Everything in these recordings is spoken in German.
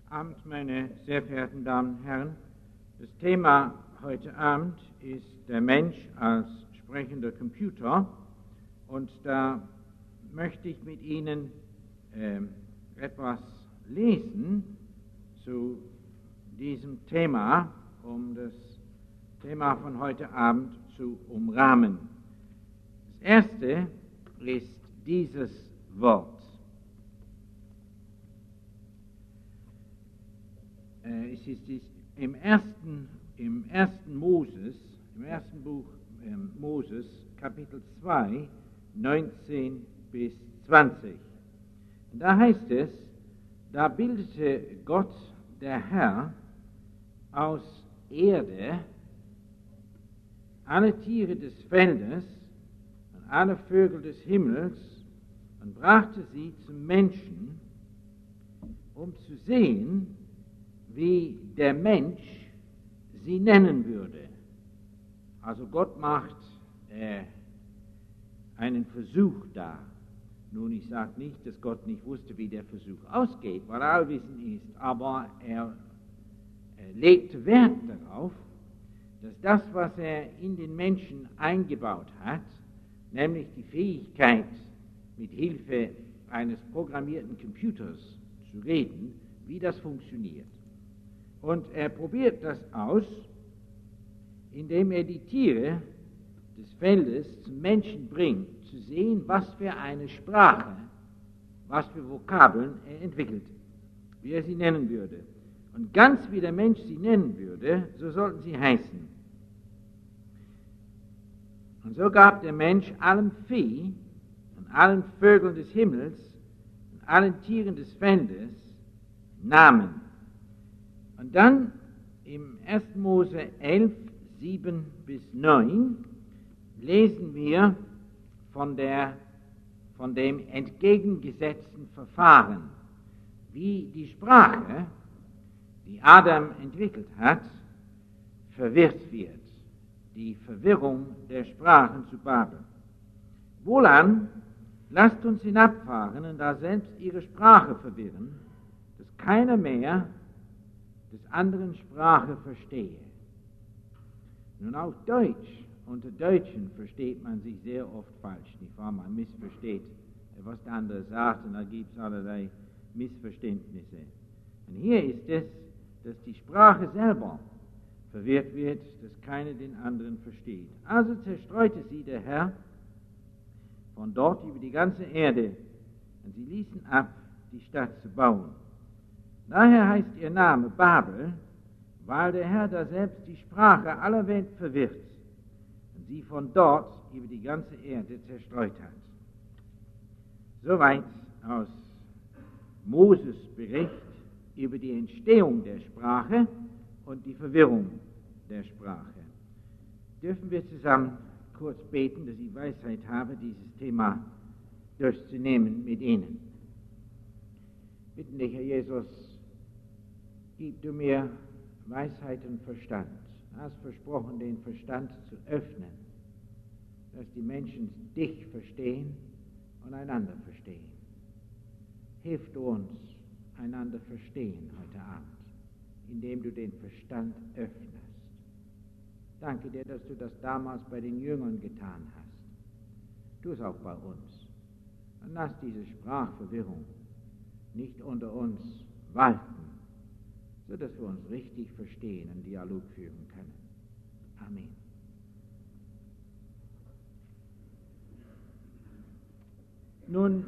Abend, meine sehr verehrten Damen und Herren. Das Thema heute Abend ist der Mensch als sprechender Computer, und da möchte ich mit Ihnen etwas lesen zu diesem Thema, um das Thema von heute Abend zu umrahmen. Das erste ist dieses Wort. Es ist im ersten Buch Moses, Kapitel 2, 19 bis 20. Und da heißt es, da bildete Gott, der Herr, aus Erde alle Tiere des Feldes und alle Vögel des Himmels und brachte sie zum Menschen, um zu sehen, wie der Mensch sie nennen würde. Also Gott macht einen Versuch da. Nun, ich sage nicht, dass Gott nicht wusste, wie der Versuch ausgeht, weil er allwissend ist, aber er legte Wert darauf, dass das, was er in den Menschen eingebaut hat, nämlich die Fähigkeit, mit Hilfe eines programmierten Computers zu reden, wie das funktioniert. Und er probiert das aus, indem er die Tiere des Feldes zum Menschen bringt, zu sehen, was für eine Sprache, was für Vokabeln er entwickelt, wie er sie nennen würde. Und ganz wie der Mensch sie nennen würde, so sollten sie heißen. Und so gab der Mensch allem Vieh und allen Vögeln des Himmels und allen Tieren des Feldes Namen. Und dann im 1. Mose 11, 7 bis 9 lesen wir von dem entgegengesetzten Verfahren, wie die Sprache, die Adam entwickelt hat, verwirrt wird. Die Verwirrung der Sprachen zu Babel. Wohlan, lasst uns hinabfahren und da selbst ihre Sprache verwirren, dass keiner mehr des anderen Sprache verstehe. Nun auch Deutsch, unter Deutschen versteht man sich sehr oft falsch, nicht wahr? Man missversteht, was der andere sagt, und da gibt es allerlei Missverständnisse. Und hier ist es, dass die Sprache selber verwirrt wird, dass keiner den anderen versteht. Also zerstreute sie der Herr von dort über die ganze Erde, und sie ließen ab, die Stadt zu bauen. Daher heißt ihr Name Babel, weil der Herr daselbst die Sprache aller Welt verwirrt und sie von dort über die ganze Erde zerstreut hat. Soweit aus Moses Bericht über die Entstehung der Sprache und die Verwirrung der Sprache. Dürfen wir zusammen kurz beten, dass ich Weisheit habe, dieses Thema durchzunehmen mit Ihnen. Bitten dich, Herr Jesus, gib du mir Weisheit und Verstand. Du hast versprochen, den Verstand zu öffnen, dass die Menschen dich verstehen und einander verstehen. Hilf du uns, einander verstehen heute Abend, indem du den Verstand öffnest. Danke dir, dass du das damals bei den Jüngern getan hast. Tu es auch bei uns. Und lass diese Sprachverwirrung nicht unter uns walten, sodass wir uns richtig verstehen und Dialog führen können. Amen. Nun,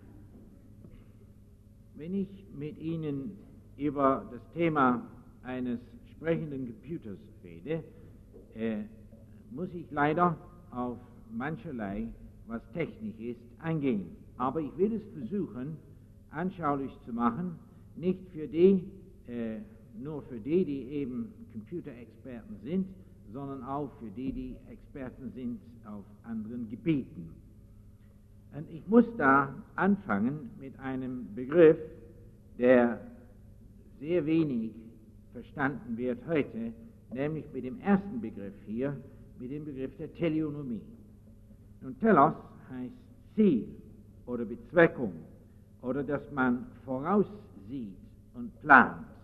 wenn ich mit Ihnen über das Thema eines sprechenden Computers rede, muss ich leider auf mancherlei, was technisch ist, eingehen. Aber ich will es versuchen, anschaulich zu machen, nicht für die, nur für die, die eben Computerexperten sind, sondern auch für die, die Experten sind auf anderen Gebieten. Und ich muss da anfangen mit einem Begriff, der sehr wenig verstanden wird heute, nämlich mit dem ersten Begriff hier, mit dem Begriff der Teleonomie. Nun, Telos heißt Ziel oder Bezweckung oder dass man voraussieht und plant.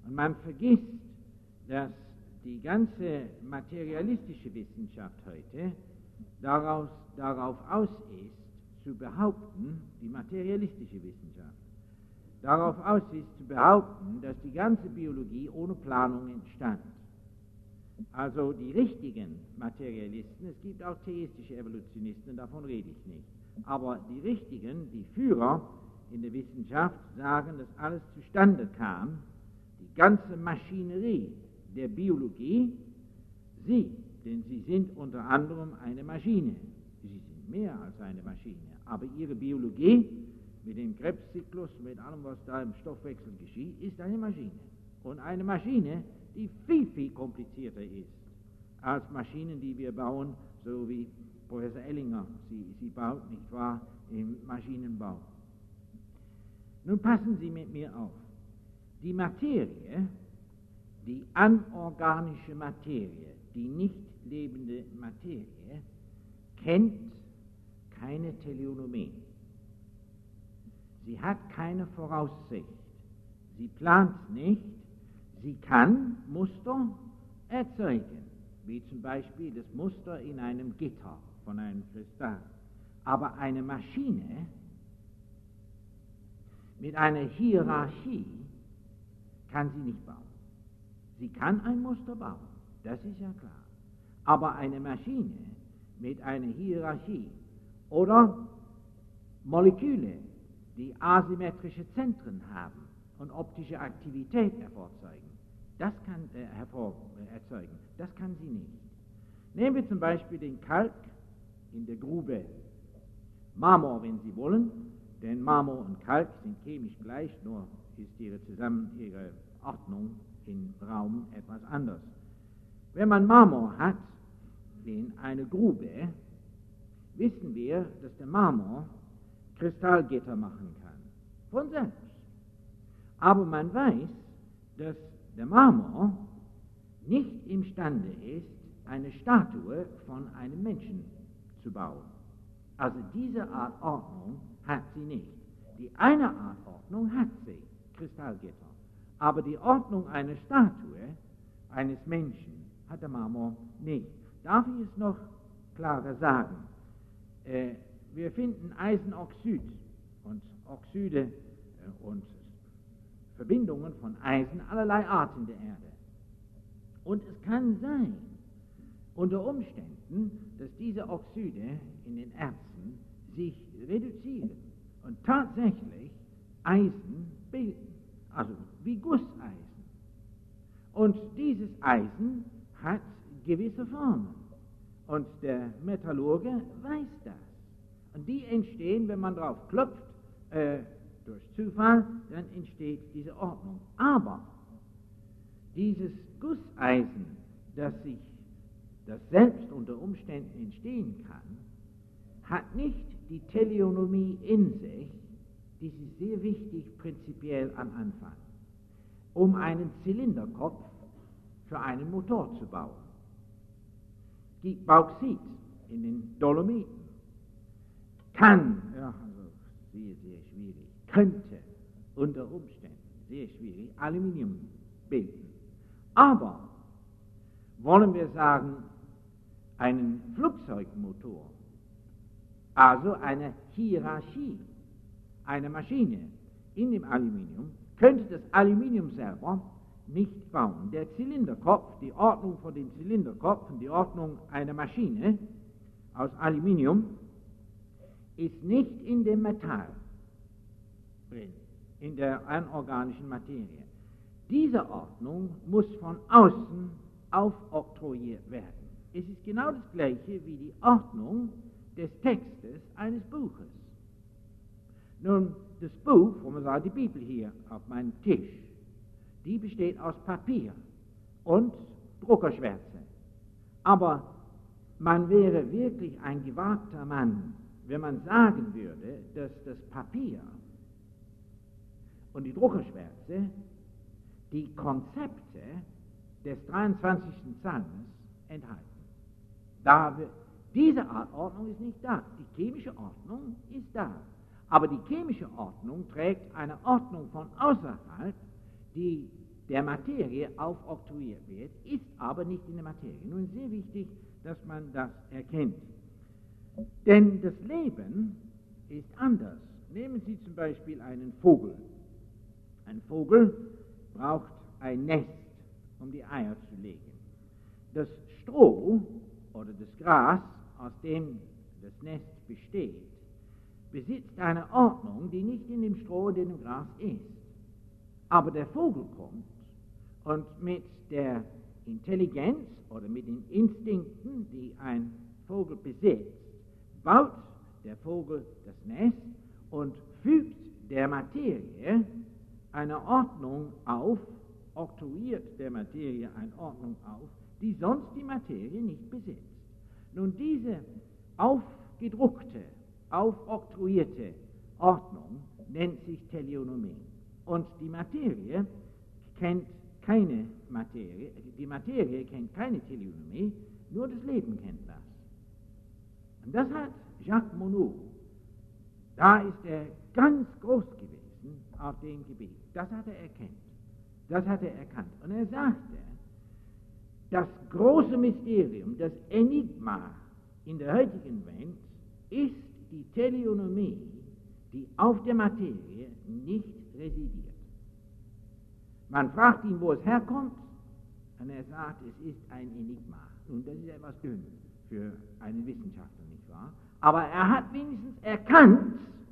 Und man vergisst, dass die ganze materialistische Wissenschaft heute darauf aus ist, zu behaupten, die materialistische Wissenschaft, darauf aus ist, zu behaupten, dass die ganze Biologie ohne Planung entstand. Also die richtigen Materialisten, es gibt auch theistische Evolutionisten, davon rede ich nicht, aber die richtigen, die Führer in der Wissenschaft sagen, dass alles zustande kam, die ganze Maschinerie der Biologie, denn sie sind unter anderem eine Maschine, sie sind mehr als eine Maschine, aber ihre Biologie mit dem Krebszyklus, mit allem, was da im Stoffwechsel geschieht, ist eine Maschine. Und eine Maschine, die viel, viel komplizierter ist als Maschinen, die wir bauen, so wie Professor Ellinger sie baut, nicht wahr, im Maschinenbau. Nun passen Sie mit mir auf. Die Materie, die anorganische Materie, die nicht lebende Materie, kennt keine Teleonomie. Sie hat keine Voraussicht. Sie plant nicht. Sie kann Muster erzeugen, wie zum Beispiel das Muster in einem Gitter von einem Kristall. Aber eine Maschine mit einer Hierarchie kann sie nicht bauen. Sie kann ein Muster bauen, das ist ja klar. Aber eine Maschine mit einer Hierarchie oder Moleküle, die asymmetrische Zentren haben und optische Aktivität erzeugen, das kann sie nicht. Nehmen wir zum Beispiel den Kalk in der Grube Marmor, wenn Sie wollen, denn Marmor und Kalk sind chemisch gleich, nur ist ihre Ordnung im Raum etwas anders. Wenn man Marmor hat in einer Grube, wissen wir, dass der Marmor Kristallgitter machen kann, von selbst. Aber man weiß, dass der Marmor nicht imstande ist, eine Statue von einem Menschen zu bauen. Also diese Art Ordnung hat sie nicht. Die eine Art Ordnung hat sie, Kristallgitter. Aber die Ordnung einer Statue, eines Menschen, hat der Marmor nicht. Darf ich es noch klarer sagen? Wir finden Eisenoxid und Oxide und Verbindungen von Eisen allerlei Art in der Erde. Und es kann sein, unter Umständen, dass diese Oxide in den Erzen sich reduzieren und tatsächlich Eisen bilden, also wie Gusseisen. Und dieses Eisen hat gewisse Formen. Und der Metallurge weiß das. Und die entstehen, wenn man drauf klopft, durch Zufall, dann entsteht diese Ordnung. Aber dieses Gusseisen, das selbst unter Umständen entstehen kann, hat nicht die Teleonomie in sich, dies ist sehr wichtig prinzipiell am Anfang, um einen Zylinderkopf für einen Motor zu bauen. Gibt Bauxit in den Dolomiten, kann, sehr, sehr schwierig, könnte unter Umständen, sehr schwierig, Aluminium bilden. Aber wollen wir sagen, einen Flugzeugmotor, also eine Hierarchie, eine Maschine in dem Aluminium, könnte das Aluminium selber nicht bauen. Der Zylinderkopf, die Ordnung von dem Zylinderkopf und die Ordnung einer Maschine aus Aluminium ist nicht in dem Metall drin, in der anorganischen Materie. Diese Ordnung muss von außen aufoktroyiert werden. Es ist genau das Gleiche wie die Ordnung des Textes eines Buches. Nun, das Buch, wo man sagt, die Bibel hier auf meinem Tisch, die besteht aus Papier und Druckerschwärze. Aber man wäre wirklich ein gewagter Mann, wenn man sagen würde, dass das Papier und die Druckerschwärze die Konzepte des 23. Psalms enthalten. Diese Art Ordnung ist nicht da. Die chemische Ordnung ist da. Aber die chemische Ordnung trägt eine Ordnung von außerhalb, die der Materie aufoktroyiert wird, ist aber nicht in der Materie. Nun sehr wichtig, dass man das erkennt. Denn das Leben ist anders. Nehmen Sie zum Beispiel einen Vogel. Ein Vogel braucht ein Nest, um die Eier zu legen. Das Stroh oder das Gras, aus dem das Nest besteht, besitzt eine Ordnung, die nicht in dem Stroh und in dem Gras ist. Aber der Vogel kommt und mit der Intelligenz oder mit den Instinkten, die ein Vogel besitzt, baut der Vogel das Nest und fügt der Materie eine Ordnung auf, oktroyiert der Materie eine Ordnung auf, die sonst die Materie nicht besitzt. Nun, diese aufgedruckte, aufoktroyierte Ordnung nennt sich Teleonomie. Und die Materie kennt keine Materie, die Materie kennt keine Teleonomie, nur das Leben kennt das. Und das hat Jacques Monod, da ist er ganz groß gewesen auf dem Gebiet. Das hat er erkannt. Das hat er erkannt. Und er sagte, das große Mysterium, das Enigma in der heutigen Welt ist die Teleonomie, die auf der Materie nicht residiert. Man fragt ihn, wo es herkommt, und er sagt, es ist ein Enigma. Und das ist etwas dünn für einen Wissenschaftler, nicht wahr? Aber er hat wenigstens erkannt,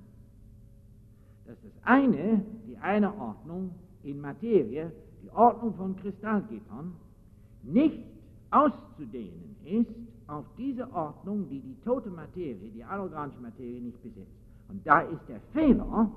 dass das eine, die eine Ordnung in Materie, die Ordnung von Kristallgittern, nicht auszudehnen ist auf diese Ordnung, die die tote Materie, die anorganische Materie nicht besitzt. Und da ist der Fehler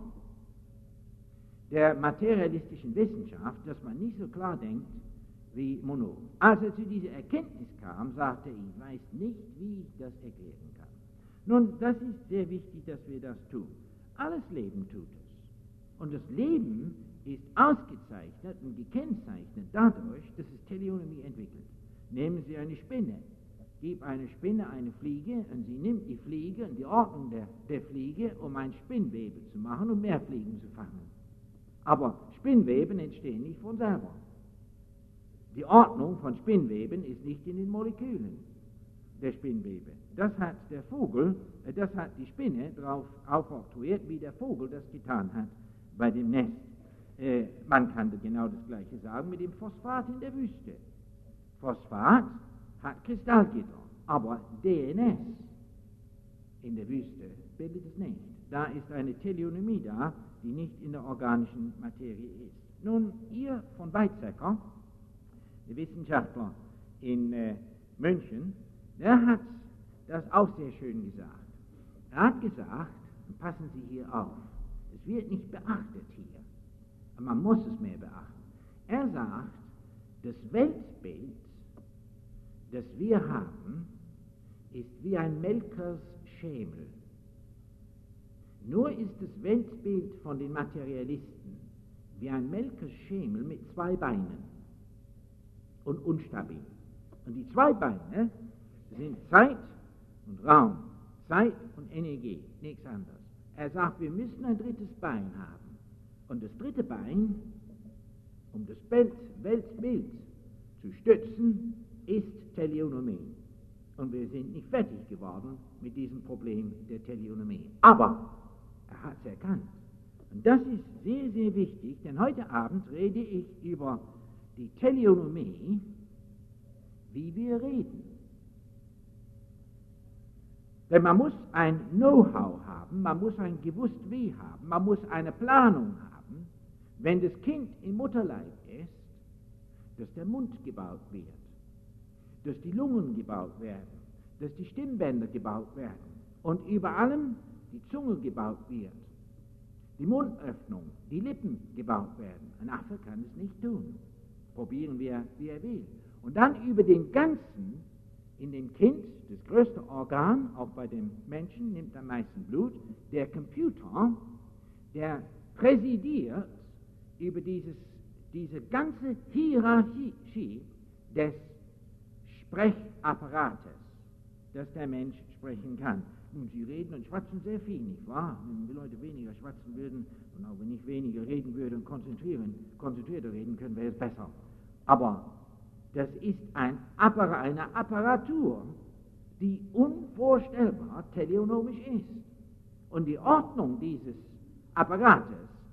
der materialistischen Wissenschaft, dass man nicht so klar denkt wie Monod. Als er zu dieser Erkenntnis kam, sagte er, ich weiß nicht, wie ich das erklären kann. Nun, das ist sehr wichtig, dass wir das tun. Alles Leben tut es. Und das Leben ist ausgezeichnet und gekennzeichnet dadurch, dass es Teleonomie entwickelt. Nehmen Sie eine Spinne. Gib eine Spinne eine Fliege und sie nimmt die Fliege und die Ordnung der Fliege, um ein Spinnwebe zu machen und mehr Fliegen zu fangen. Aber Spinnweben entstehen nicht von selber. Die Ordnung von Spinnweben ist nicht in den Molekülen der Spinnwebe. Das hat der Vogel, das hat die Spinne darauf aufoktroyiert, wie der Vogel das getan hat bei dem Nest. Man kann genau das Gleiche sagen mit dem Phosphat in der Wüste. Phosphat hat Kristallgitter, aber DNS in der Wüste bildet es nicht. Da ist eine Teleonomie da, die nicht in der organischen Materie ist. Nun, ihr von Weizsäcker, der Wissenschaftler in München, der hat das auch sehr schön gesagt. Er hat gesagt, und passen Sie hier auf, es wird nicht beachtet hier, aber man muss es mehr beachten. Er sagt, das Weltbild, das wir haben, ist wie ein Melkers Schemel. Nur ist das Weltbild von den Materialisten wie ein Melkers Schemel mit zwei Beinen und unstabil. Und die zwei Beine sind Zeit und Raum, Zeit und Energie, nichts anderes. Er sagt, wir müssen ein drittes Bein haben. Und das dritte Bein, um das Weltbild zu stützen, ist Teleonomie. Und wir sind nicht fertig geworden mit diesem Problem der Teleonomie. Aber er hat es erkannt. Und das ist sehr, sehr wichtig, denn heute Abend rede ich über die Teleonomie, wie wir reden. Denn man muss ein Know-how haben, man muss ein gewusst wie haben, man muss eine Planung haben, wenn das Kind im Mutterleib ist, dass der Mund gebaut wird, dass die Lungen gebaut werden, dass die Stimmbänder gebaut werden und über allem die Zunge gebaut wird, die Mundöffnung, die Lippen gebaut werden. Ein Affe kann es nicht tun. Probieren wir, wie er will. Und dann über den ganzen, in dem Kind, das größte Organ, auch bei dem Menschen, nimmt am meisten Blut, der Computer, der präsidiert über diese ganze Hierarchie des Sprechapparates, dass der Mensch sprechen kann. Nun, Sie reden und schwatzen sehr viel, nicht wahr? Wenn die Leute weniger schwatzen würden und auch wenn ich weniger reden würde und konzentrierter reden können, wäre es besser. Aber das ist eine Apparatur, die unvorstellbar teleonomisch ist. Und die Ordnung dieses Apparates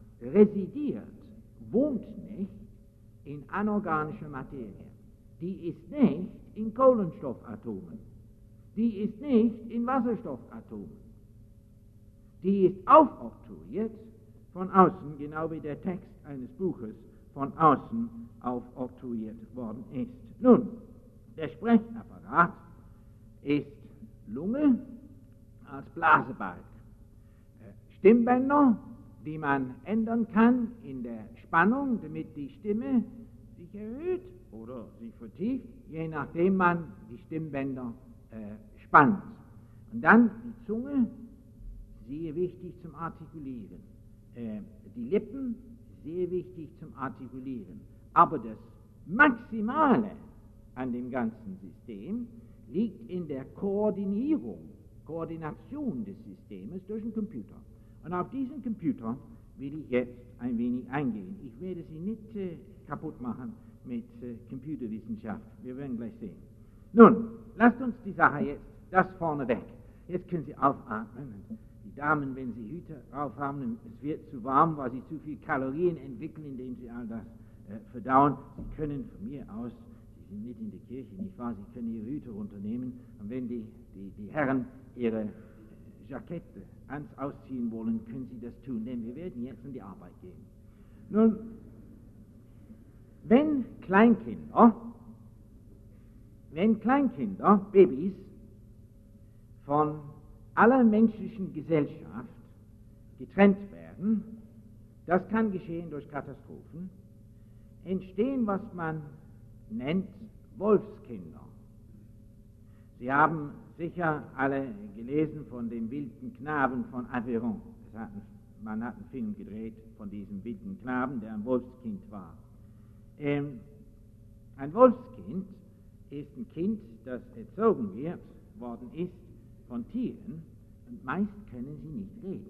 wohnt nicht in anorganischer Materie. Die ist nicht in Kohlenstoffatomen. Die ist nicht in Wasserstoffatomen. Die ist aufoktroyiert von außen, genau wie der Text eines Buches von außen aufoktroyiert worden ist. Nun, der Sprechapparat ist Lunge als Blasebalg, Stimmbänder, die man ändern kann in der Spannung, damit die Stimme sich erhöht oder sich vertieft, je nachdem man die Stimmbänder spannt. Und dann die Zunge, sehr wichtig zum Artikulieren. Die Lippen, sehr wichtig zum Artikulieren. Aber das Maximale an dem ganzen System liegt in der Koordination des Systems durch den Computer. Und auf diesen Computer will ich jetzt ein wenig eingehen. Ich werde Sie nicht kaputt machen mit Computerwissenschaft. Wir werden gleich sehen. Nun, lasst uns die Sache jetzt, das vorne weg. Jetzt können Sie aufatmen. Die Damen, wenn sie Hüte aufhaben, es wird zu warm, weil sie zu viel Kalorien entwickeln, indem sie all das verdauen. Sie können von mir aus, Sie sind nicht in der Kirche, nicht wahr? Sie können Ihre Hüte runternehmen. Und wenn die Herren ihre Jackette ausziehen wollen, können sie das tun, denn wir werden jetzt an die Arbeit gehen. Nun, wenn Kleinkinder, Babys, von aller menschlichen Gesellschaft getrennt werden, das kann geschehen durch Katastrophen, entstehen, was man nennt Wolfskinder. Sie haben sicher alle gelesen von dem wilden Knaben von Aveyron. Man hat einen Film gedreht von diesem wilden Knaben, der ein Wolfskind war. Ein Wolfskind ist ein Kind, das erzogen worden ist von Tieren, und meist können sie nicht reden.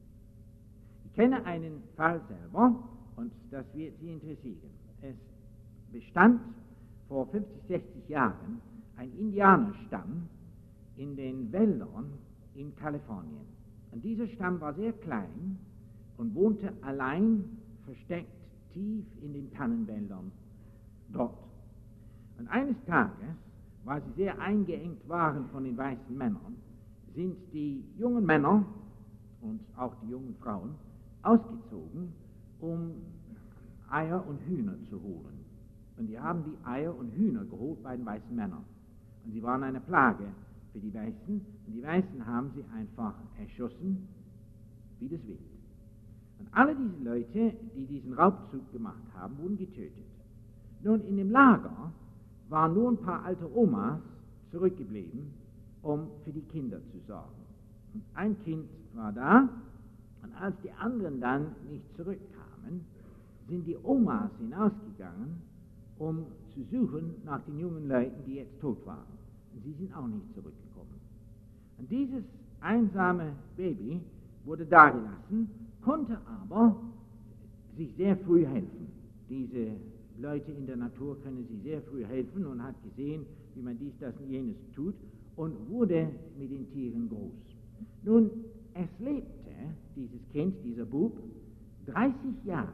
Ich kenne einen Fall selber, und das wird Sie interessieren. Es bestand vor 50, 60 Jahren ein Indianerstamm in den Wäldern in Kalifornien. Und dieser Stamm war sehr klein und wohnte allein versteckt tief in den Tannenwäldern dort. Und eines Tages, weil sie sehr eingeengt waren von den weißen Männern, sind die jungen Männer und auch die jungen Frauen ausgezogen, um Eier und Hühner zu holen. Und die haben die Eier und Hühner geholt bei den weißen Männern. Und sie waren eine Plage für die Weißen, und die Weißen haben sie einfach erschossen, wie das Wild. Und alle diese Leute, die diesen Raubzug gemacht haben, wurden getötet. Nun, in dem Lager waren nur ein paar alte Omas zurückgeblieben, um für die Kinder zu sorgen. Und ein Kind war da, und als die anderen dann nicht zurückkamen, sind die Omas hinausgegangen, um zu suchen nach den jungen Leuten, die jetzt tot waren. Und sie sind auch nicht zurückgekommen. Und dieses einsame Baby wurde dagelassen, konnte aber sich sehr früh helfen. Diese Leute in der Natur können sich sehr früh helfen und hat gesehen, wie man dies, das und jenes tut, und wurde mit den Tieren groß. Nun, es lebte, dieses Kind, dieser Bub, 30 Jahre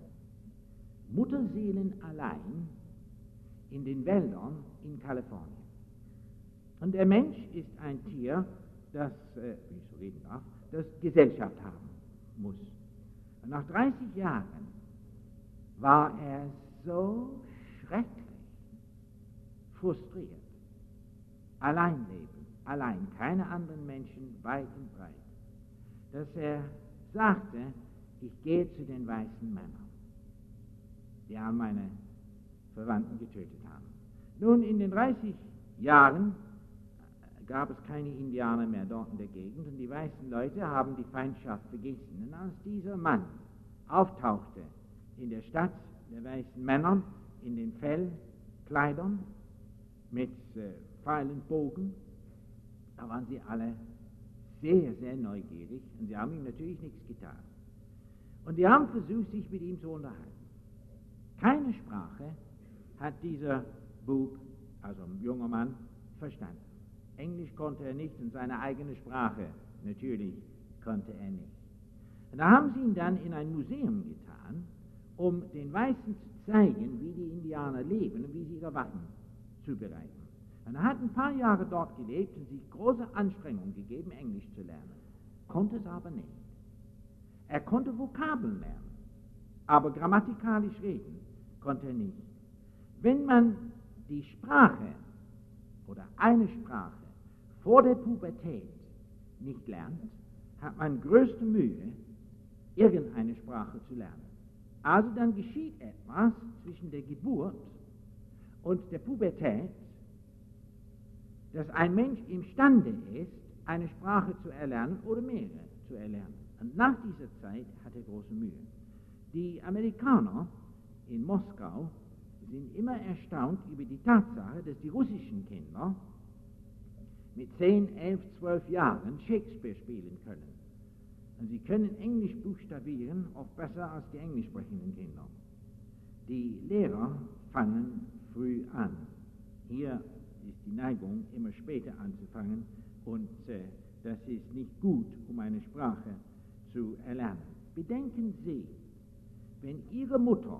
Mutterseelen allein in den Wäldern in Kalifornien. Und der Mensch ist ein Tier, das, wie ich so reden darf, das Gesellschaft haben muss. Und nach 30 Jahren war er so schrecklich frustriert. Allein leben, allein, keine anderen Menschen, weit und breit, dass er sagte, ich gehe zu den weißen Männern, die all meine Verwandten getötet haben. Nun, in den 30 Jahren gab es keine Indianer mehr dort in der Gegend, und die weißen Leute haben die Feindschaft vergessen. Und als dieser Mann auftauchte in der Stadt der weißen Männer in den Fellkleidern mit Pfeil und Bogen, da waren sie alle sehr, sehr neugierig, und sie haben ihm natürlich nichts getan. Und die haben versucht, sich mit ihm zu unterhalten. Keine Sprache hat dieser Bub, also ein junger Mann, verstanden. Englisch konnte er nicht und seine eigene Sprache natürlich konnte er nicht. Und da haben sie ihn dann in ein Museum getan, um den Weißen zu zeigen, wie die Indianer leben und wie sie ihre Waffen zubereiten. Und er hat ein paar Jahre dort gelebt und sich große Anstrengungen gegeben, Englisch zu lernen. Konnte es aber nicht. Er konnte Vokabeln lernen, aber grammatikalisch reden konnte er nicht. Wenn man die Sprache oder eine Sprache vor der Pubertät nicht lernt, hat man größte Mühe, irgendeine Sprache zu lernen. Also dann geschieht etwas zwischen der Geburt und der Pubertät, dass ein Mensch imstande ist, eine Sprache zu erlernen oder mehrere zu erlernen. Und nach dieser Zeit hat er große Mühe. Die Amerikaner in Moskau sind immer erstaunt über die Tatsache, dass die russischen Kinder mit 10, 11, 12 Jahren Shakespeare spielen können. Und sie können Englisch buchstabieren oft besser als die englisch sprechenden Kinder. Die Lehrer fangen früh an. Hier ist die Neigung, immer später anzufangen, und das ist nicht gut, um eine Sprache zu erlernen. Bedenken Sie, wenn Ihre Mutter,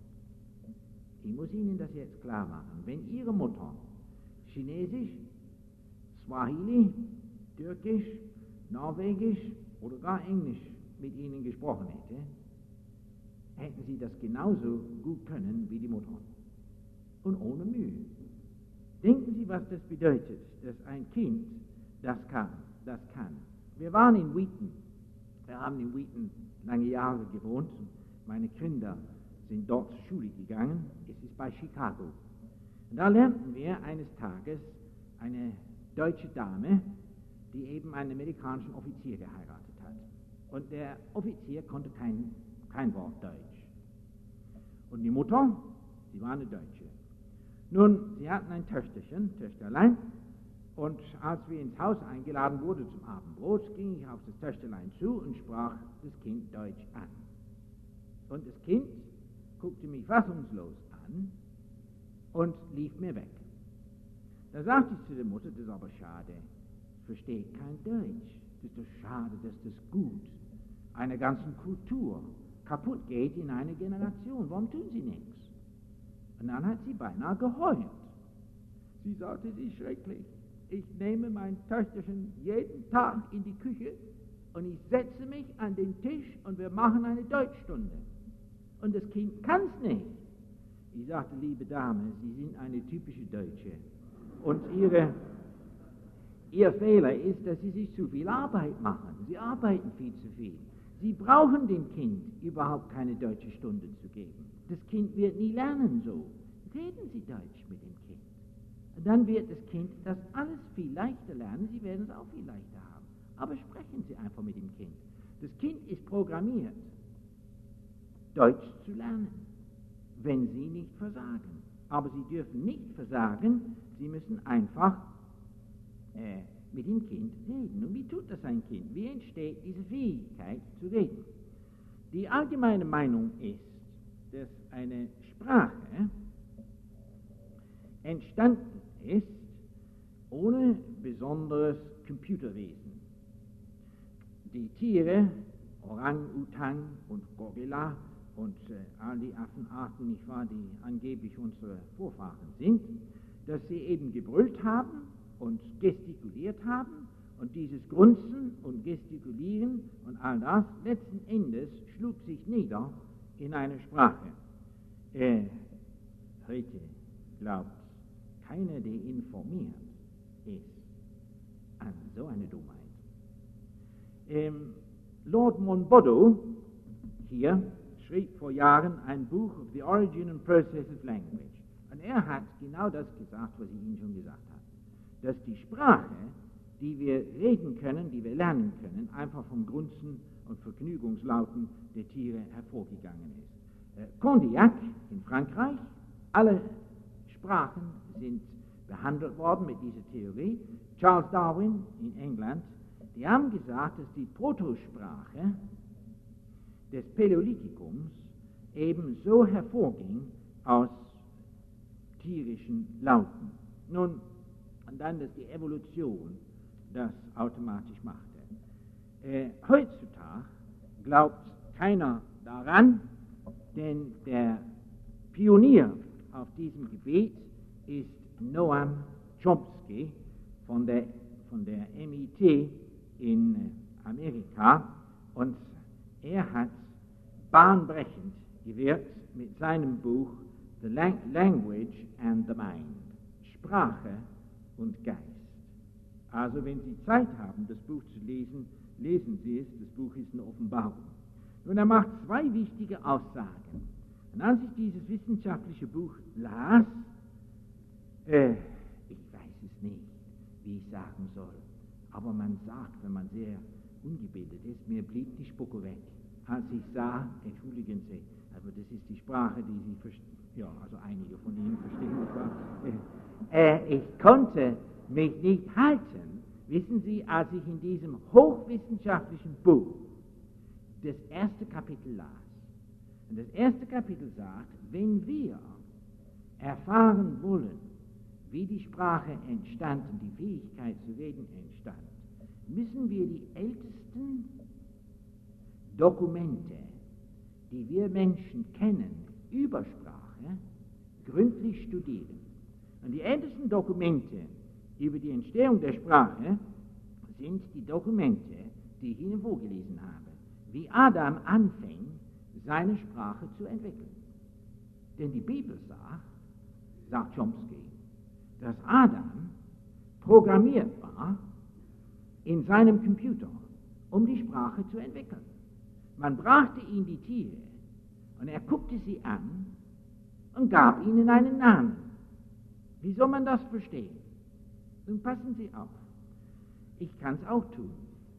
ich muss Ihnen das jetzt klar machen, wenn Ihre Mutter Chinesisch, Swahili, Türkisch, Norwegisch oder gar Englisch mit Ihnen gesprochen hätte, hätten Sie das genauso gut können wie die Mutter. Und ohne Mühe. Denken Sie, was das bedeutet, dass ein Kind das kann. Wir waren in Wheaton. Wir haben in Wheaton lange Jahre gewohnt. Meine Kinder sind dort zur Schule gegangen. Es ist bei Chicago. Und da lernten wir eines Tages eine deutsche Dame, die eben einen amerikanischen Offizier geheiratet hat. Und der Offizier konnte kein Wort Deutsch. Und die Mutter, sie war eine Deutsche. Nun, sie hatten ein Töchterlein, und als wir ins Haus eingeladen wurden zum Abendbrot, ging ich auf das Töchterlein zu und sprach das Kind Deutsch an. Und das Kind guckte mich fassungslos an und lief mir weg. Da sagte ich zu der Mutter, das ist aber schade, ich verstehe kein Deutsch. Das ist doch schade, dass das Gut einer ganzen Kultur kaputt geht in einer Generation. Warum tun Sie nichts? Und dann hat sie beinahe geheult. Sie sagte, es ist schrecklich. Ich nehme mein Töchterchen jeden Tag in die Küche und ich setze mich an den Tisch und wir machen eine Deutschstunde. Und das Kind kann es nicht. Ich sagte, liebe Dame, Sie sind eine typische Deutsche. Und Ihr Fehler ist, dass Sie sich zu viel Arbeit machen. Sie arbeiten viel zu viel. Sie brauchen dem Kind überhaupt keine deutsche Stunde zu geben. Das Kind wird nie lernen so. Reden Sie Deutsch mit dem Kind. Dann wird das Kind das alles viel leichter lernen. Sie werden es auch viel leichter haben. Aber sprechen Sie einfach mit dem Kind. Das Kind ist programmiert, Deutsch zu lernen, wenn Sie nicht versagen. Aber Sie dürfen nicht versagen. Sie müssen einfach mit dem Kind reden. Und wie tut das ein Kind? Wie entsteht diese Fähigkeit zu reden? Die allgemeine Meinung ist, dass eine Sprache entstanden ist ohne besonderes Computerwesen. Die Tiere, Orang-Utang und Gorilla und all die Affenarten, nicht wahr, die angeblich unsere Vorfahren sind, dass sie eben gebrüllt haben und gestikuliert haben, und dieses Grunzen und Gestikulieren und all das letzten Endes schlug sich nieder in eine Sprache. Heute glaubt keiner, der informiert ist, an so eine Dummheit. Lord Monboddo hier schrieb vor Jahren ein Buch, The Origin and Process of Language. Und er hat genau das gesagt, was ich Ihnen schon gesagt habe. Dass die Sprache, die wir reden können, die wir lernen können, einfach vom Grunzen und Vergnügungslauten der Tiere hervorgegangen ist. Condillac in Frankreich, alle Sprachen sind behandelt worden mit dieser Theorie. Charles Darwin in England, die haben gesagt, dass die Protosprache des Paläolithikums eben so hervorging aus tierischen Lauten. Nun, und dann, dass die Evolution das automatisch machte. Heutzutage glaubt keiner daran, denn der Pionier auf diesem Gebiet ist Noam Chomsky von der MIT in Amerika, und er hat bahnbrechend gewirkt mit seinem Buch The Language and the Mind, Sprache und Geist. Also wenn Sie Zeit haben, das Buch zu lesen, lesen Sie es, das Buch ist eine Offenbarung. Nun, er macht zwei wichtige Aussagen. Und als ich dieses wissenschaftliche Buch las, ich weiß es nicht, wie ich sagen soll, aber man sagt, wenn man sehr ungebildet ist, mir blieb die Spucke weg, als ich sah, entschuldigen Sie, aber das ist die Sprache, die Sie verstehen, ja, also einige von Ihnen verstehen. Ich konnte mich nicht halten, wissen Sie, als ich in diesem hochwissenschaftlichen Buch das erste Kapitel las. Und das erste Kapitel sagt, wenn wir erfahren wollen, wie die Sprache entstand und die Fähigkeit zu reden entstand, müssen wir die ältesten Dokumente, die wir Menschen kennen, über Sprache, gründlich studieren. Und die ältesten Dokumente über die Entstehung der Sprache sind die Dokumente, die ich Ihnen vorgelesen habe, wie Adam anfing, seine Sprache zu entwickeln. Denn die Bibel sagt Chomsky, dass Adam programmiert war in seinem Computer, um die Sprache zu entwickeln. Man brachte ihm die Tiere und er guckte sie an und gab ihnen einen Namen. Wie soll man das verstehen? Nun passen Sie auf. Ich kann es auch tun.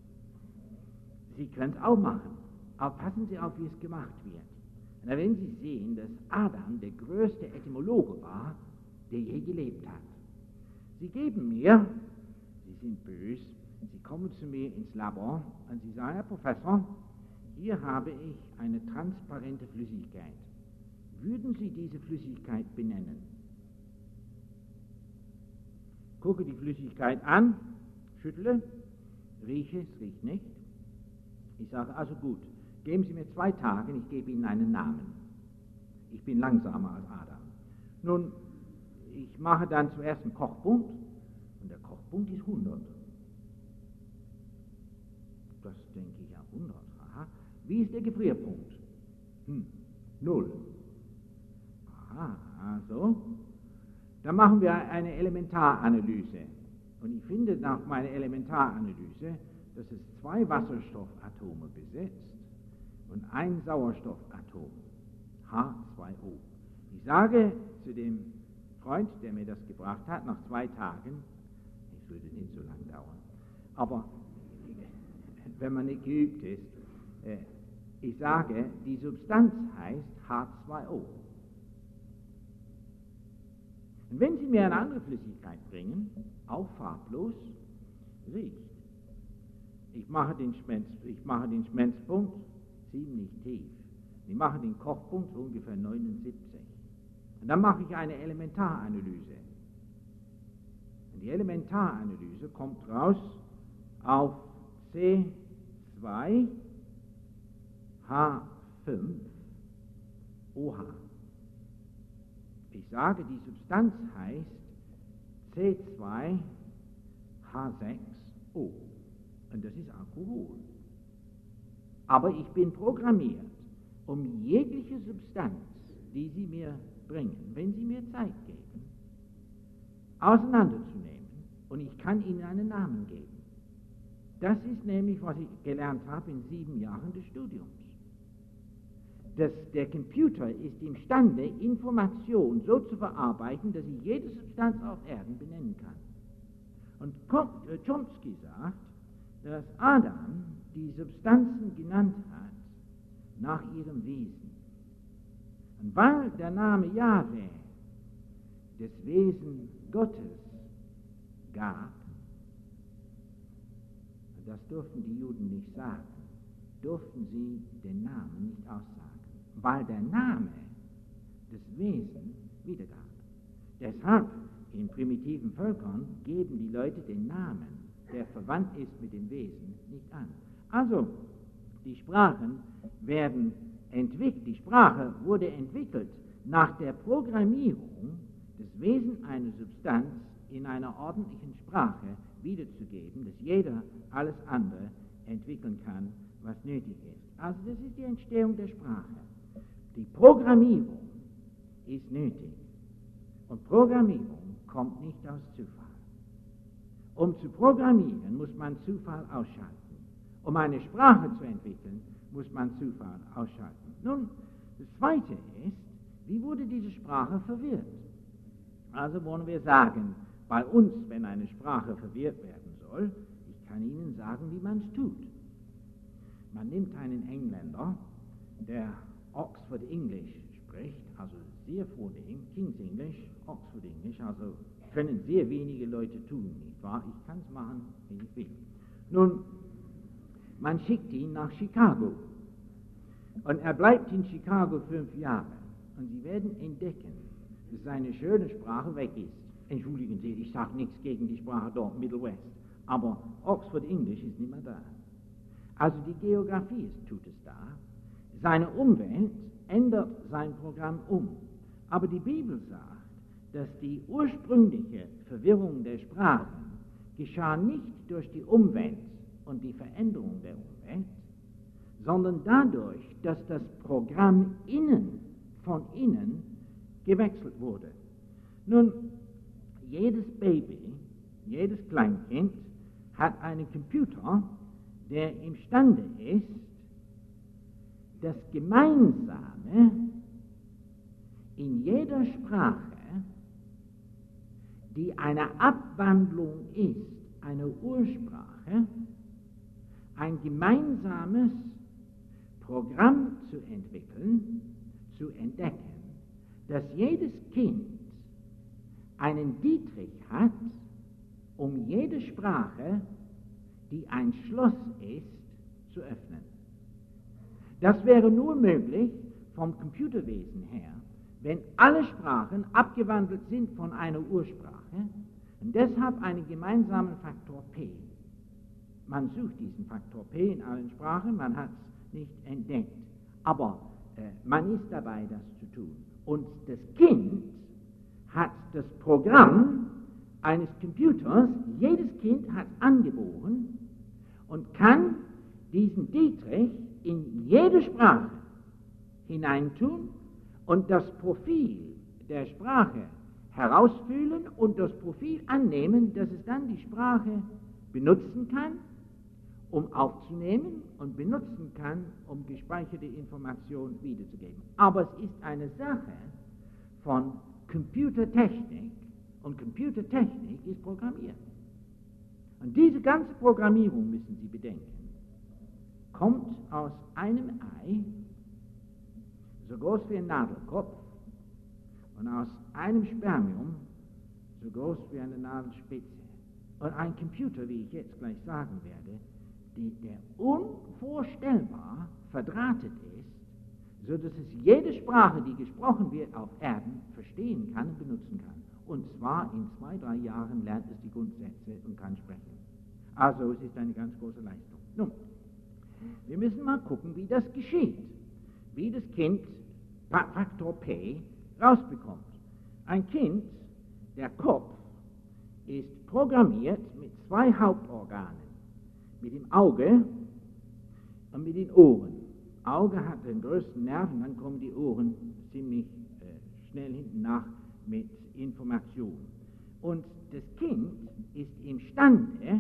Sie können es auch machen. Aber passen Sie auf, wie es gemacht wird. Und da werden Sie sehen, dass Adam der größte Etymologe war, der je gelebt hat. Sie geben mir, Sie sind böse, Sie kommen zu mir ins Labor und Sie sagen, Herr Professor, hier habe ich eine transparente Flüssigkeit. Würden Sie diese Flüssigkeit benennen? Gucke die Flüssigkeit an, schüttle, rieche, es riecht nicht. Ich sage, also gut, geben Sie mir 2 Tage und ich gebe Ihnen einen Namen. Ich bin langsamer als Adam. Nun, ich mache dann zuerst einen Kochpunkt und der Kochpunkt ist 100. Das denke ich ja 100. Aha. Wie ist der Gefrierpunkt? 0. Aha, also. Dann machen wir eine Elementaranalyse. Und ich finde nach meiner Elementaranalyse, dass es 2 Wasserstoffatome besitzt und ein Sauerstoffatom, H2O. Ich sage zu dem Freund, der mir das gebracht hat, nach 2 Tagen, es würde nicht so lange dauern, aber wenn man nicht geübt ist, ich sage, die Substanz heißt H2O. Und wenn Sie mir eine andere Flüssigkeit bringen, auch farblos, riecht. Ich mache den Schmelzpunkt ziemlich tief. Ich mache den Kochpunkt ungefähr 79. Und dann mache ich eine Elementaranalyse. Und die Elementaranalyse kommt raus auf C2H5OH. Ich sage, die Substanz heißt C2H6O. Und das ist Alkohol. Aber ich bin programmiert, um jegliche Substanz, die Sie mir bringen, wenn Sie mir Zeit geben, auseinanderzunehmen. Und ich kann Ihnen einen Namen geben. Das ist nämlich, was ich gelernt habe in 7 Jahren des Studiums. Der Computer ist imstande, Information so zu verarbeiten, dass ich jede Substanz auf Erden benennen kann. Und Chomsky sagt, dass Adam die Substanzen genannt hat nach ihrem Wesen. Und weil der Name Jahwe das Wesen Gottes gab, das durften die Juden nicht sagen, durften sie den Namen nicht aussagen, weil der Name das Wesen wiedergab. Deshalb, in primitiven Völkern geben die Leute den Namen, der verwandt ist mit dem Wesen, nicht an. Also, die Sprachen werden entwickelt, die Sprache wurde entwickelt nach der Programmierung, das Wesen einer Substanz in einer ordentlichen Sprache wiederzugeben, dass jeder alles andere entwickeln kann, was nötig ist. Also das ist die Entstehung der Sprache. Die Programmierung ist nötig. Und Programmierung kommt nicht aus Zufall. Um zu programmieren, muss man Zufall ausschalten. Um eine Sprache zu entwickeln, muss man Zufall ausschalten. Nun, das Zweite ist, wie wurde diese Sprache verwirrt? Also wollen wir sagen, bei uns, wenn eine Sprache verwirrt werden soll, ich kann Ihnen sagen, wie man es tut. Man nimmt einen Engländer, der Oxford English spricht, also sehr vornehm, King's English, Oxford English, also können sehr wenige Leute tun, nicht wahr? Ich kann es machen, wie ich will. Nun, man schickt ihn nach Chicago und er bleibt in Chicago 5 Jahre und Sie werden entdecken, dass seine schöne Sprache weg ist. Entschuldigen Sie, ich sage nichts gegen die Sprache dort, Middle West, aber Oxford English ist nicht mehr da. Also die Geografie tut es da. Seine Umwelt ändert sein Programm um. Aber die Bibel sagt, dass die ursprüngliche Verwirrung der Sprachen geschah nicht durch die Umwelt und die Veränderung der Umwelt, sondern dadurch, dass das Programm von innen gewechselt wurde. Nun, jedes Baby, jedes Kleinkind hat einen Computer, der imstande ist, das Gemeinsame in jeder Sprache, die eine Abwandlung ist, eine Ursprache, ein gemeinsames Programm zu entwickeln, zu entdecken, dass jedes Kind einen Dietrich hat, um jede Sprache, die ein Schloss ist, zu öffnen. Das wäre nur möglich vom Computerwesen her, wenn alle Sprachen abgewandelt sind von einer Ursprache und deshalb einen gemeinsamen Faktor P. Man sucht diesen Faktor P in allen Sprachen, man hat es nicht entdeckt, aber man ist dabei, das zu tun. Und das Kind hat das Programm eines Computers, jedes Kind hat angeboren und kann diesen Dietrich in jede Sprache hineintun und das Profil der Sprache herausfühlen und das Profil annehmen, dass es dann die Sprache benutzen kann, um aufzunehmen und benutzen kann, um gespeicherte Informationen wiederzugeben. Aber es ist eine Sache von Computertechnik und Computertechnik ist Programmieren. Und diese ganze Programmierung, müssen Sie bedenken, kommt aus einem Ei, so groß wie ein Nadelkopf, und aus einem Spermium, so groß wie eine Nadelspitze. Und ein Computer, wie ich jetzt gleich sagen werde, der unvorstellbar verdrahtet ist, so dass es jede Sprache, die gesprochen wird auf Erden, verstehen kann und benutzen kann. Und zwar in 2-3 Jahren lernt es die Grundsätze und kann sprechen. Also es ist eine ganz große Leistung. Nun, wir müssen mal gucken, wie das geschieht, wie das Kind Faktor P rausbekommt. Ein Kind, der Kopf, ist programmiert mit 2 Hauptorganen, mit dem Auge und mit den Ohren. Auge hat den größten Nerv und dann kommen die Ohren ziemlich schnell hinten nach mit Informationen. Und das Kind ist imstande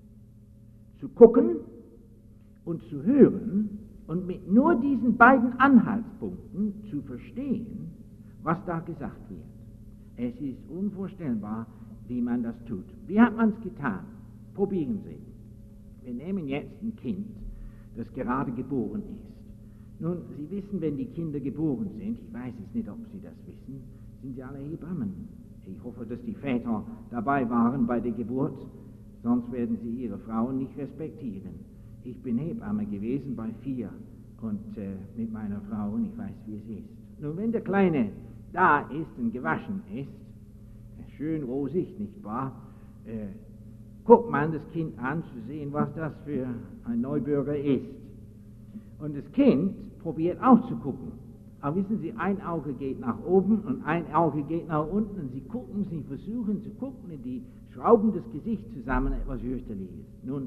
zu gucken und zu hören und mit nur diesen beiden Anhaltspunkten zu verstehen, was da gesagt wird. Es ist unvorstellbar, wie man das tut. Wie hat man es getan? Probieren Sie. Wir nehmen jetzt ein Kind, das gerade geboren ist. Nun, Sie wissen, wenn die Kinder geboren sind, ich weiß es nicht, ob Sie das wissen, sind sie alle Hebammen. Ich hoffe, dass die Väter dabei waren bei der Geburt, sonst werden sie ihre Frauen nicht respektieren. Ich bin Hebamme gewesen bei 4 und mit meiner Frau und ich weiß, wie es ist. Nun, wenn der Kleine da ist und gewaschen ist, schön rosig, nicht wahr, guckt man das Kind an, zu sehen, was das für ein Neubürger ist. Und das Kind probiert auch zu gucken. Aber wissen Sie, ein Auge geht nach oben und ein Auge geht nach unten und sie versuchen zu gucken und die schrauben das Gesicht zusammen, etwas fürchterliches. Nun,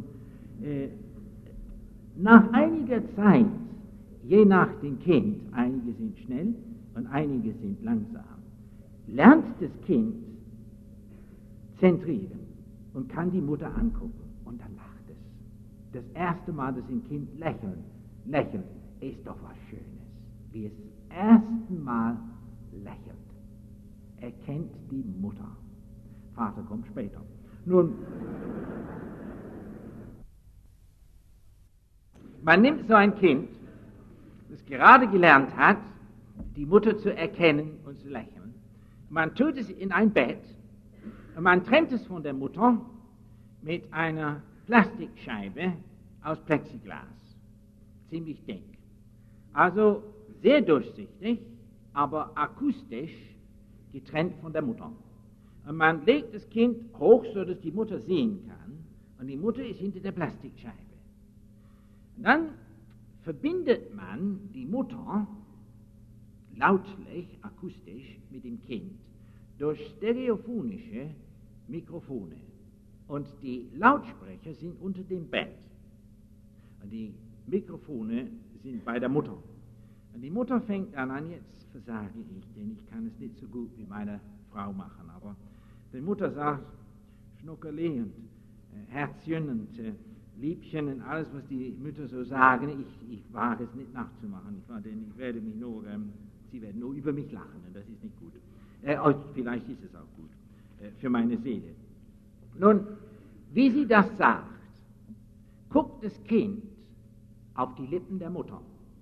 nach einiger Zeit, je nach dem Kind, einige sind schnell und einige sind langsam, lernt das Kind zentrieren und kann die Mutter angucken und dann lacht es. Das erste Mal, dass ein Kind lächelt, ist doch was Schönes. Wie es das erste Mal lächelt. Er kennt die Mutter. Vater kommt später. Nun, man nimmt so ein Kind, das gerade gelernt hat, die Mutter zu erkennen und zu lächeln. Man tut es in ein Bett und man trennt es von der Mutter mit einer Plastikscheibe aus Plexiglas. Ziemlich dick. Also sehr durchsichtig, aber akustisch getrennt von der Mutter. Und man legt das Kind hoch, sodass die Mutter sehen kann, und die Mutter ist hinter der Plastikscheibe. Und dann verbindet man die Mutter lautlich, akustisch mit dem Kind durch stereophonische Mikrofone. Und die Lautsprecher sind unter dem Bett. Und die Mikrofone sind bei der Mutter. Und die Mutter fängt dann an, jetzt versage ich, denn ich kann es nicht so gut wie meine Frau machen, aber die Mutter sagt Schnuckerli und Herzchen und Liebchen und alles, was die Mütter so sagen, ich wage es nicht nachzumachen, denn ich werde mich nur, sie werden nur über mich lachen und das ist nicht gut. Vielleicht ist es auch gut für meine Seele. Nun, wie sie das sagt, guckt das Kind auf die Lippen der Mutter,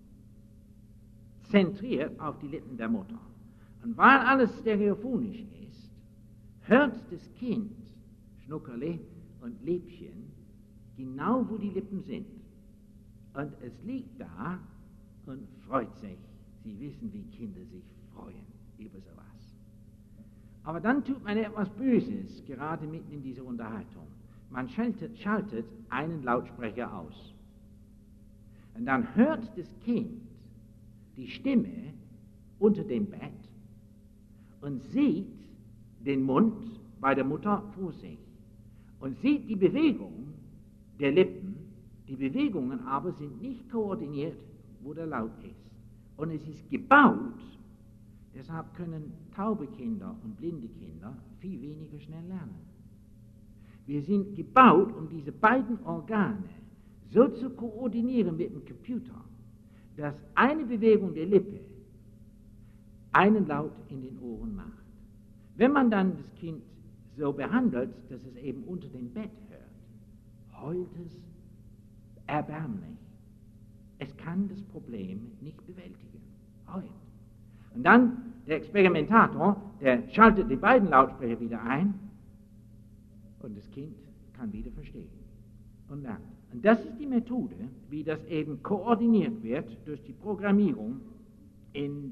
zentriert auf die Lippen der Mutter. Und weil alles stereophonisch ist, hört das Kind Schnuckerli und Liebchen genau, wo die Lippen sind. Und es liegt da und freut sich. Sie wissen, wie Kinder sich freuen über sowas. Aber dann tut man etwas Böses, gerade mitten in dieser Unterhaltung. Man schaltet einen Lautsprecher aus. Und dann hört das Kind die Stimme unter dem Bett und sieht den Mund bei der Mutter vor sich und sieht die Bewegung der Lippen. Die Bewegungen aber sind nicht koordiniert, wo der Laut ist. Und es ist gebaut, deshalb können taube Kinder und blinde Kinder viel weniger schnell lernen. Wir sind gebaut, um diese beiden Organe so zu koordinieren mit dem Computer, dass eine Bewegung der Lippe einen Laut in den Ohren macht. Wenn man dann das Kind so behandelt, dass es eben unter dem Bett hört, heult es erbärmlich. Es kann das Problem nicht bewältigen. Heult. Und dann der Experimentator, der schaltet die beiden Lautsprecher wieder ein und das Kind kann wieder verstehen und lernen. Und das ist die Methode, wie das eben koordiniert wird durch die Programmierung in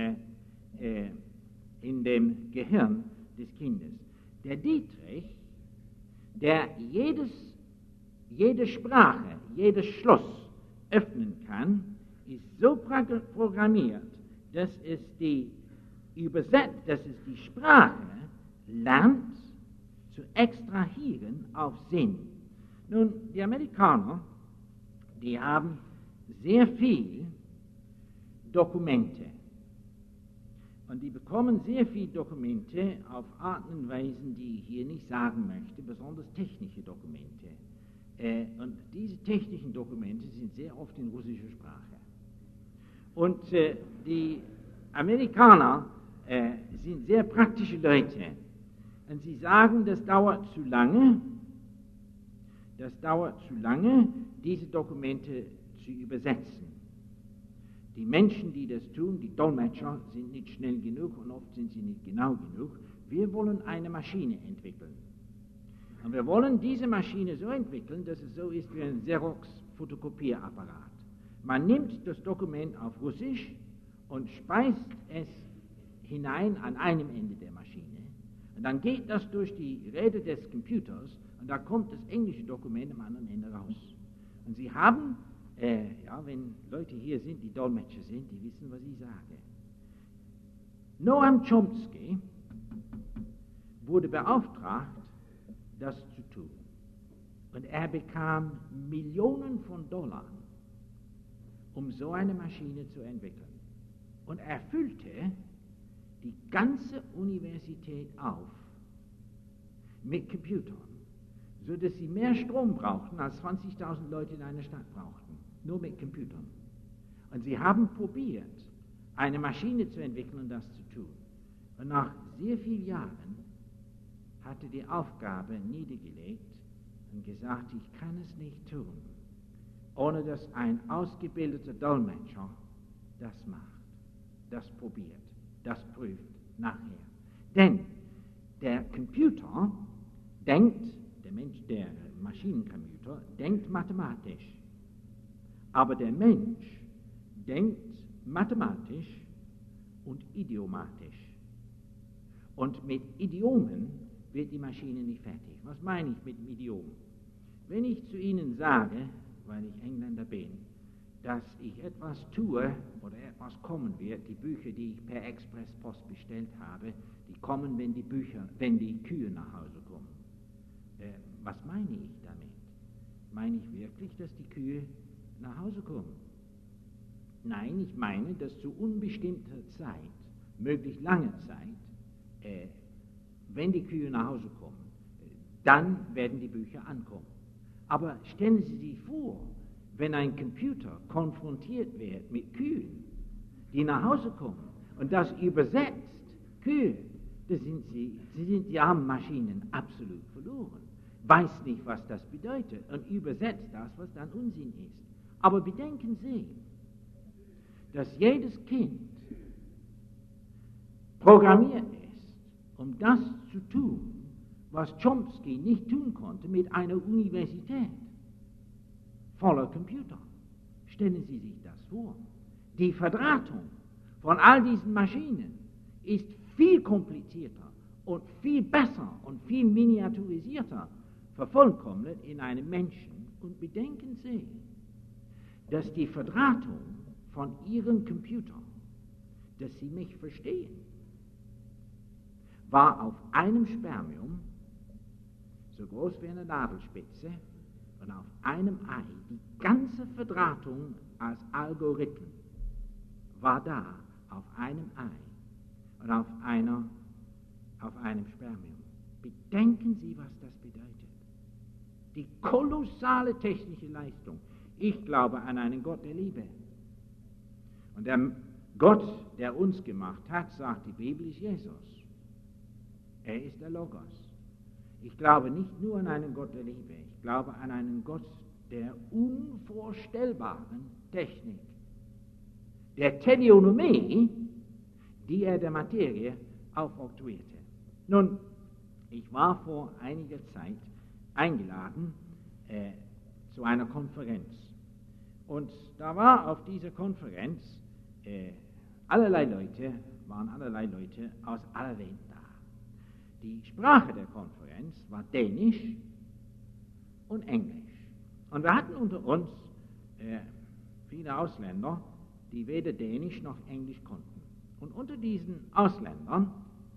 dem Gehirn des Kindes. Der Dietrich, der jede Sprache, jedes Schloss öffnen kann, ist so programmiert, dass es die Sprache lernt zu extrahieren auf Sinn. Nun, die Amerikaner, die haben sehr viel Dokumente. Und die bekommen sehr viele Dokumente auf Arten und Weisen, die ich hier nicht sagen möchte, besonders technische Dokumente. Und diese technischen Dokumente sind sehr oft in russischer Sprache. Und die Amerikaner sind sehr praktische Leute. Und sie sagen, das dauert zu lange, diese Dokumente zu übersetzen. Die Menschen, die das tun, die Dolmetscher, sind nicht schnell genug und oft sind sie nicht genau genug. Wir wollen eine Maschine entwickeln. Und wir wollen diese Maschine so entwickeln, dass es so ist wie ein Xerox Fotokopierapparat. Man nimmt das Dokument auf Russisch und speist es hinein an einem Ende der Maschine. Und dann geht das durch die Räder des Computers und da kommt das englische Dokument am anderen Ende raus. Und Sie haben, wenn Leute hier sind, die Dolmetscher sind, die wissen, was ich sage. Noam Chomsky wurde beauftragt, das zu tun. Und er bekam Millionen von Dollar, um so eine Maschine zu entwickeln. Und er füllte die ganze Universität auf mit Computern, sodass sie mehr Strom brauchten, als 20.000 Leute in einer Stadt brauchten, nur mit Computern. Und sie haben probiert, eine Maschine zu entwickeln und das zu tun. Und nach sehr vielen Jahren hatte die Aufgabe niedergelegt und gesagt, ich kann es nicht tun, ohne dass ein ausgebildeter Dolmetscher das macht, das probiert, das prüft nachher. Denn der Computer denkt, der Maschinencomputer denkt mathematisch, aber der Mensch denkt mathematisch und idiomatisch. Und mit Idiomen wird die Maschine nicht fertig. Was meine ich mit dem Idiom? Wenn ich zu Ihnen sage, weil ich Engländer bin, dass ich etwas tue oder etwas kommen wird, die Bücher, die ich per Expresspost bestellt habe, die kommen, wenn die Kühe nach Hause kommen. Was meine ich damit? Meine ich wirklich, dass die Kühe nach Hause kommen? Nein, ich meine, dass zu unbestimmter Zeit, möglichst langer Zeit, wenn die Kühe nach Hause kommen, dann werden die Bücher ankommen. Aber stellen Sie sich vor, wenn ein Computer konfrontiert wird mit Kühen, die nach Hause kommen und das übersetzt, Kühe, die haben Maschinen absolut verloren, weiß nicht, was das bedeutet und übersetzt das, was dann Unsinn ist. Aber bedenken Sie, dass jedes Kind programmiert ist, um das zu tun, was Chomsky nicht tun konnte mit einer Universität voller Computer. Stellen Sie sich das vor. Die Verdrahtung von all diesen Maschinen ist viel komplizierter und viel besser und viel miniaturisierter vervollkommnet in einem Menschen. Und bedenken Sie, dass die Verdrahtung von Ihren Computern, dass Sie mich verstehen, war auf einem Spermium so groß wie eine Nadelspitze und auf einem Ei. Die ganze Verdrahtung als Algorithmen war da auf einem Ei und auf einem Spermium. Bedenken Sie, was das bedeutet. Die kolossale technische Leistung. Ich glaube an einen Gott der Liebe. Und der Gott, der uns gemacht hat, sagt die Bibel, ist Jesus. Er ist der Logos. Ich glaube nicht nur an einen Gott der Liebe, ich glaube an einen Gott der unvorstellbaren Technik, der Teleonomie, die er der Materie aufoktroyierte. Nun, ich war vor einiger Zeit eingeladen zu einer Konferenz. Und da war auf dieser Konferenz allerlei Leute aus aller Welt da. Die Sprache der Konferenz war Dänisch und Englisch. Und wir hatten unter uns viele Ausländer, die weder Dänisch noch Englisch konnten. Und unter diesen Ausländern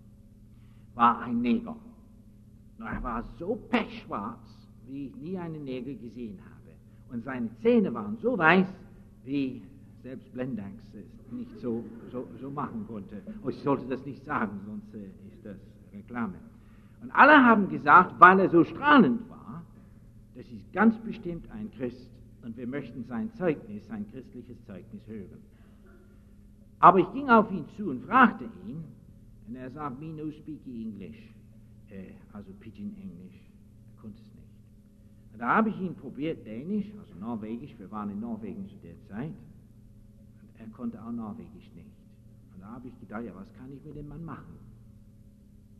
war ein Neger. Er war so pechschwarz, wie ich nie einen Neger gesehen habe. Und seine Zähne waren so weiß, wie selbst Blendax es nicht so machen konnte. Und ich sollte das nicht sagen, sonst ist das Reklame. Und alle haben gesagt, weil er so strahlend war, das ist ganz bestimmt ein Christ und wir möchten sein christliches Zeugnis hören. Aber ich ging auf ihn zu und fragte ihn, und er sagt, me no speak English, also Pidgin Englisch, er konnte es nicht. Und da habe ich ihn probiert, Dänisch, also Norwegisch, wir waren in Norwegen zu der Zeit, und er konnte auch Norwegisch nicht. Und da habe ich gedacht, ja, was kann ich mit dem Mann machen?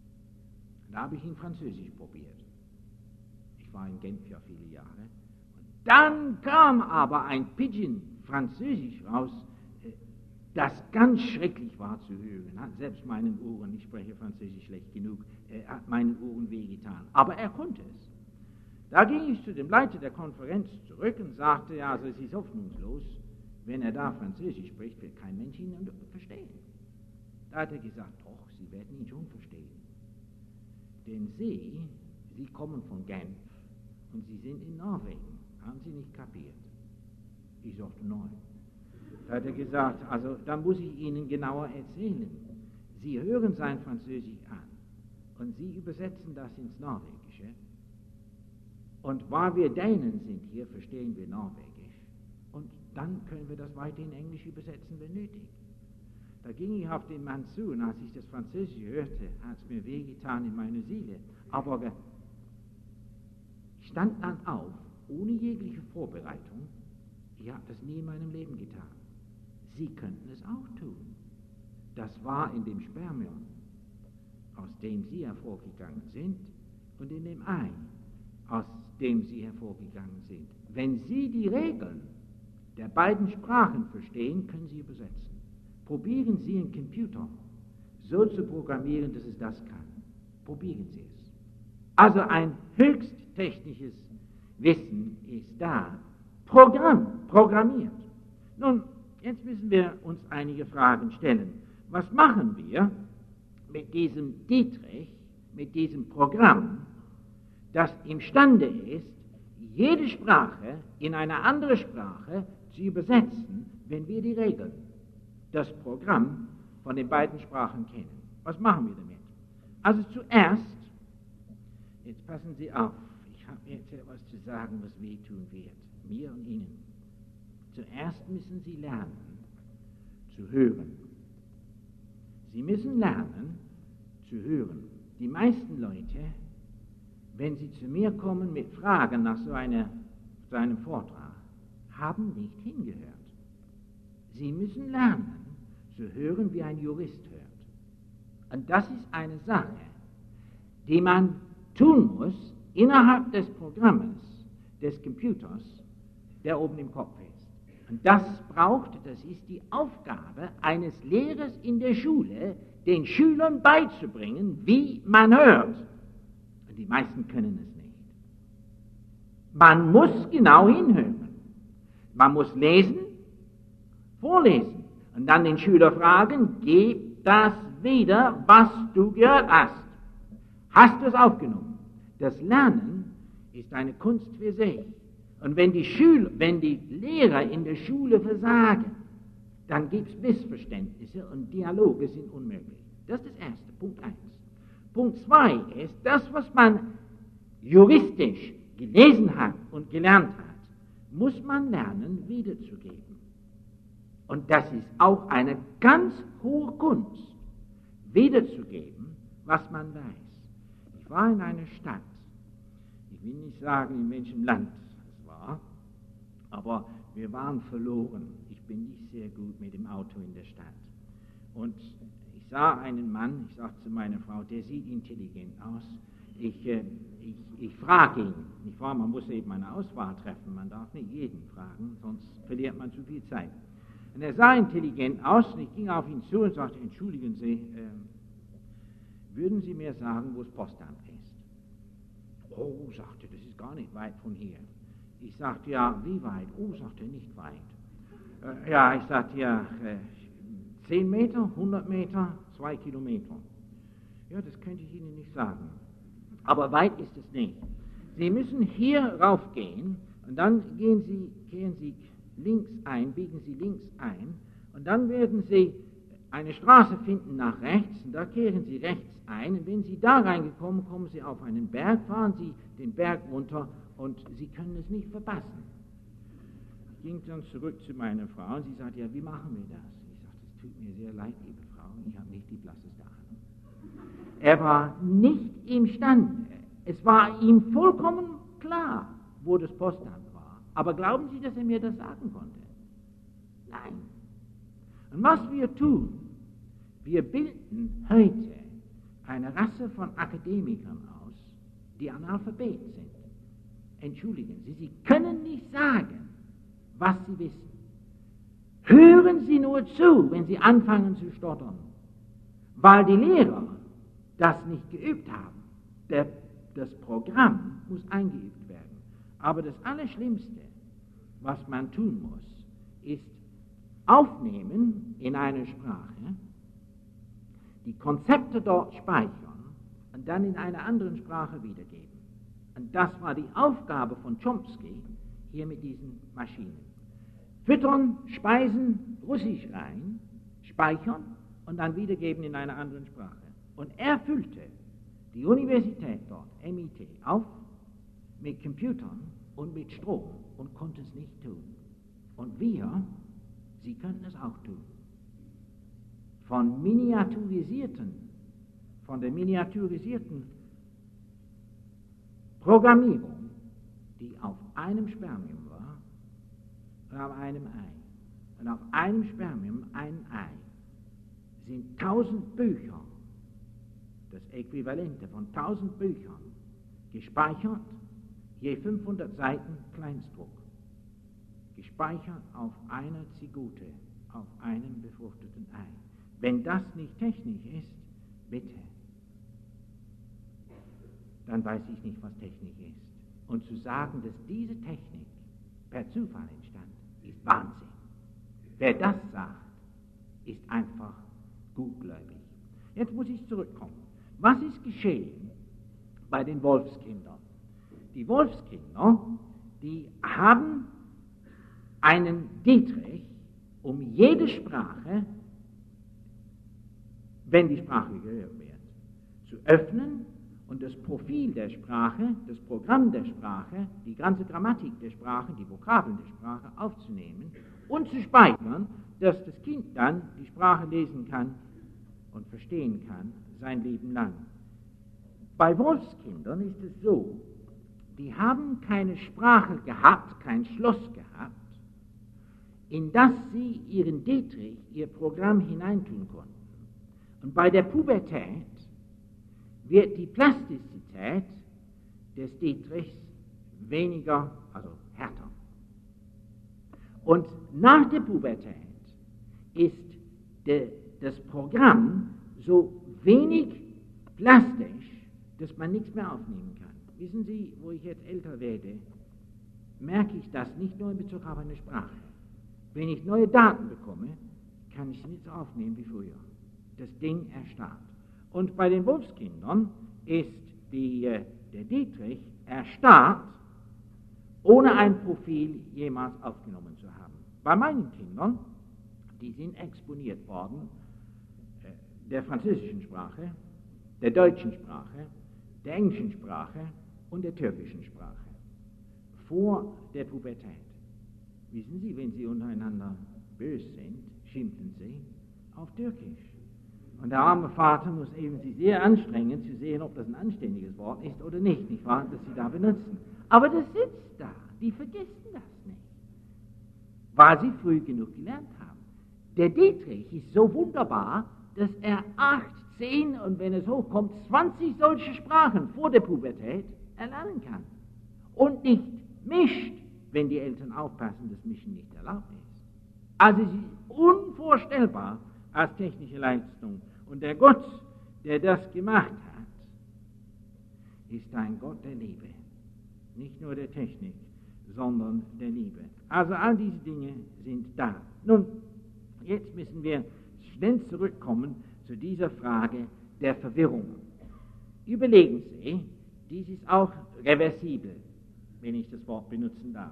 Und da habe ich ihn Französisch probiert. Ich war in Genf ja viele Jahre, und Dann kam aber ein Pidgin Französisch raus, das ganz schrecklich war zu hören. Hat selbst meinen Ohren, ich spreche Französisch schlecht genug, hat meinen Ohren wehgetan. Aber er konnte es. Da ging ich zu dem Leiter der Konferenz zurück und sagte, ja, also es ist hoffnungslos, wenn er da Französisch spricht, wird kein Mensch ihn verstehen. Da hat er gesagt, doch, Sie werden ihn schon verstehen. Denn Sie kommen von Genf und Sie sind in Norwegen. Haben Sie nicht kapiert? Ich sagte, nein. Da hat er gesagt, also da muss ich Ihnen genauer erzählen. Sie hören sein Französisch an und Sie übersetzen das ins Norwegische. Und weil wir Dänen sind hier, verstehen wir Norwegisch. Und dann können wir das weiter in Englisch übersetzen, wenn nötig. Da ging ich auf den Mann zu und als ich das Französisch hörte, hat es mir wehgetan in meiner Seele. Aber ich stand dann auf, ohne jegliche Vorbereitung. Ich habe das nie in meinem Leben getan. Sie könnten es auch tun. Das war in dem Spermium, aus dem Sie hervorgegangen sind, und in dem Ei, aus dem Sie hervorgegangen sind. Wenn Sie die Regeln der beiden Sprachen verstehen, können Sie übersetzen. Probieren Sie einen Computer so zu programmieren, dass es das kann. Probieren Sie es. Also ein höchst technisches Wissen ist da. Programmiert. Nun, jetzt müssen wir uns einige Fragen stellen. Was machen wir mit diesem Dietrich, mit diesem Programm, das imstande ist, jede Sprache in eine andere Sprache zu übersetzen, wenn wir die Regeln, das Programm von den beiden Sprachen kennen? Was machen wir damit? Also zuerst, jetzt passen Sie auf, ich habe jetzt etwas zu sagen, was wehtun wird, mir und Ihnen. Zuerst müssen Sie lernen zu hören. Sie müssen lernen zu hören. Die meisten Leute, wenn sie zu mir kommen mit Fragen nach so einem Vortrag, haben nicht hingehört. Sie müssen lernen zu hören, wie ein Jurist hört. Und das ist eine Sache, die man tun muss innerhalb des Programmes, des Computers, der oben im Kopf ist. Und das ist die Aufgabe eines Lehrers in der Schule, den Schülern beizubringen, wie man hört. Und die meisten können es nicht. Man muss genau hinhören. Man muss lesen, vorlesen und dann den Schüler fragen, gib das wieder, was du gehört hast. Hast du es aufgenommen? Das Lernen ist eine Kunst für sich. Und wenn die Lehrer in der Schule versagen, dann gibt es Missverständnisse und Dialoge sind unmöglich. Das ist das Erste, Punkt 1. Punkt 2 ist, das, was man juristisch gelesen hat und gelernt hat, muss man lernen, wiederzugeben. Und das ist auch eine ganz hohe Kunst, wiederzugeben, was man weiß. Ich war in einer Stadt, ich will nicht sagen, in welchem Land es war, aber wir waren verloren. Ich bin nicht sehr gut mit dem Auto in der Stadt. Und ich sah einen Mann, ich sagte zu meiner Frau, der sieht intelligent aus. Ich frage ihn, nicht wahr? Man muss eben eine Auswahl treffen, man darf nicht jeden fragen, sonst verliert man zu viel Zeit. Und er sah intelligent aus und ich ging auf ihn zu und sagte, entschuldigen Sie, würden Sie mir sagen, wo das Postamt ist? Oh, sagte, das ist gar nicht weit von hier. Ich sagte, ja, wie weit? Oh, sagte, nicht weit. Ja, ich sagte, ja, 10 Meter, 100 Meter, 2 Kilometer. Ja, das könnte ich Ihnen nicht sagen. Aber weit ist es nicht. Sie müssen hier raufgehen und dann kehren Sie links ein, biegen Sie links ein und dann werden Sie eine Straße finden nach rechts und da kehren Sie rechts ein und wenn Sie da reingekommen, kommen Sie auf einen Berg, fahren Sie den Berg runter und Sie können es nicht verpassen. Ich ging dann zurück zu meiner Frau und sie sagte, ja, wie machen wir das? Ich sagte, es tut mir sehr leid, liebe Frau, ich habe nicht die blasseste Ahnung. Er war nicht imstande. Es war ihm vollkommen klar, wo das Postamt war. Aber glauben Sie, dass er mir das sagen konnte? Nein. Und was wir tun, wir bilden heute eine Rasse von Akademikern aus, die Analphabet sind. entschuldigen Sie, Sie können nicht sagen, was Sie wissen. Hören Sie nur zu, wenn Sie anfangen zu stottern, weil die Lehrer das nicht geübt haben. Das Programm muss eingeübt werden. Aber das Allerschlimmste, was man tun muss, ist aufnehmen in eine Sprache, die Konzepte dort speichern und dann in einer anderen Sprache wiedergeben. Und das war die Aufgabe von Chomsky hier mit diesen Maschinen. Füttern, speisen, Russisch rein, speichern und dann wiedergeben in einer anderen Sprache. Und er füllte die Universität dort, MIT, auf mit Computern und mit Strom und konnte es nicht tun. Und Sie könnten es auch tun. Von der miniaturisierten Programmierung, die auf einem Spermium war, und auf einem Ei. Und auf einem Spermium, ein Ei, sind 1000 Bücher, das Äquivalente von 1000 Büchern, gespeichert, je 500 Seiten Kleinstdruck, gespeichert auf einer Zygote, auf einem befruchteten Ei. Wenn das nicht Technik ist, bitte, dann weiß ich nicht, was Technik ist. Und zu sagen, dass diese Technik per Zufall entstand, ist Wahnsinn. Wer das sagt, ist einfach gutgläubig. Jetzt muss ich zurückkommen. Was ist geschehen bei den Wolfskindern? Die Wolfskinder, die haben einen Dietrich, um jede Sprache, wenn die Sprache gehört wird, zu öffnen und das Profil der Sprache, das Programm der Sprache, die ganze Grammatik der Sprache, die Vokabeln der Sprache aufzunehmen und zu speichern, dass das Kind dann die Sprache lesen kann und verstehen kann, sein Leben lang. Bei Wolfskindern ist es so, die haben keine Sprache gehabt, kein Schloss gehabt, in das sie ihren Dietrich, ihr Programm hineintun konnten. Und bei der Pubertät wird die Plastizität des Dietrichs weniger, also härter. Und nach der Pubertät ist das Programm so wenig plastisch, dass man nichts mehr aufnehmen kann. Wissen Sie, wo ich jetzt älter werde, merke ich das nicht nur in Bezug auf eine Sprache. Wenn ich neue Daten bekomme, kann ich nicht so aufnehmen wie früher. Das Ding erstarrt. Und bei den Wolfskindern ist der Dietrich erstarrt, ohne ein Profil jemals aufgenommen zu haben. Bei meinen Kindern, die sind exponiert worden, der französischen Sprache, der deutschen Sprache, der englischen Sprache und der türkischen Sprache. Vor der Pubertät. Wissen Sie, wenn Sie untereinander böse sind, schimpfen Sie auf Türkisch. Und der arme Vater muss eben sich sehr anstrengen, zu sehen, ob das ein anständiges Wort ist oder nicht, nicht wahr, das Sie da benutzen. Aber das sitzt da, die vergessen das nicht, weil sie früh genug gelernt haben. Der Dietrich ist so wunderbar, dass er 8, 10 und wenn es hochkommt, 20 solche Sprachen vor der Pubertät erlernen kann. Und nicht mischt, wenn die Eltern aufpassen, dass Mischen nicht erlaubt ist. Also es ist unvorstellbar als technische Leistung. Und der Gott, der das gemacht hat, ist ein Gott der Liebe. Nicht nur der Technik, sondern der Liebe. Also all diese Dinge sind da. Nun, jetzt müssen wir schnell zurückkommen zu dieser Frage der Verwirrung. Überlegen Sie, dies ist auch reversibel, wenn ich das Wort benutzen darf.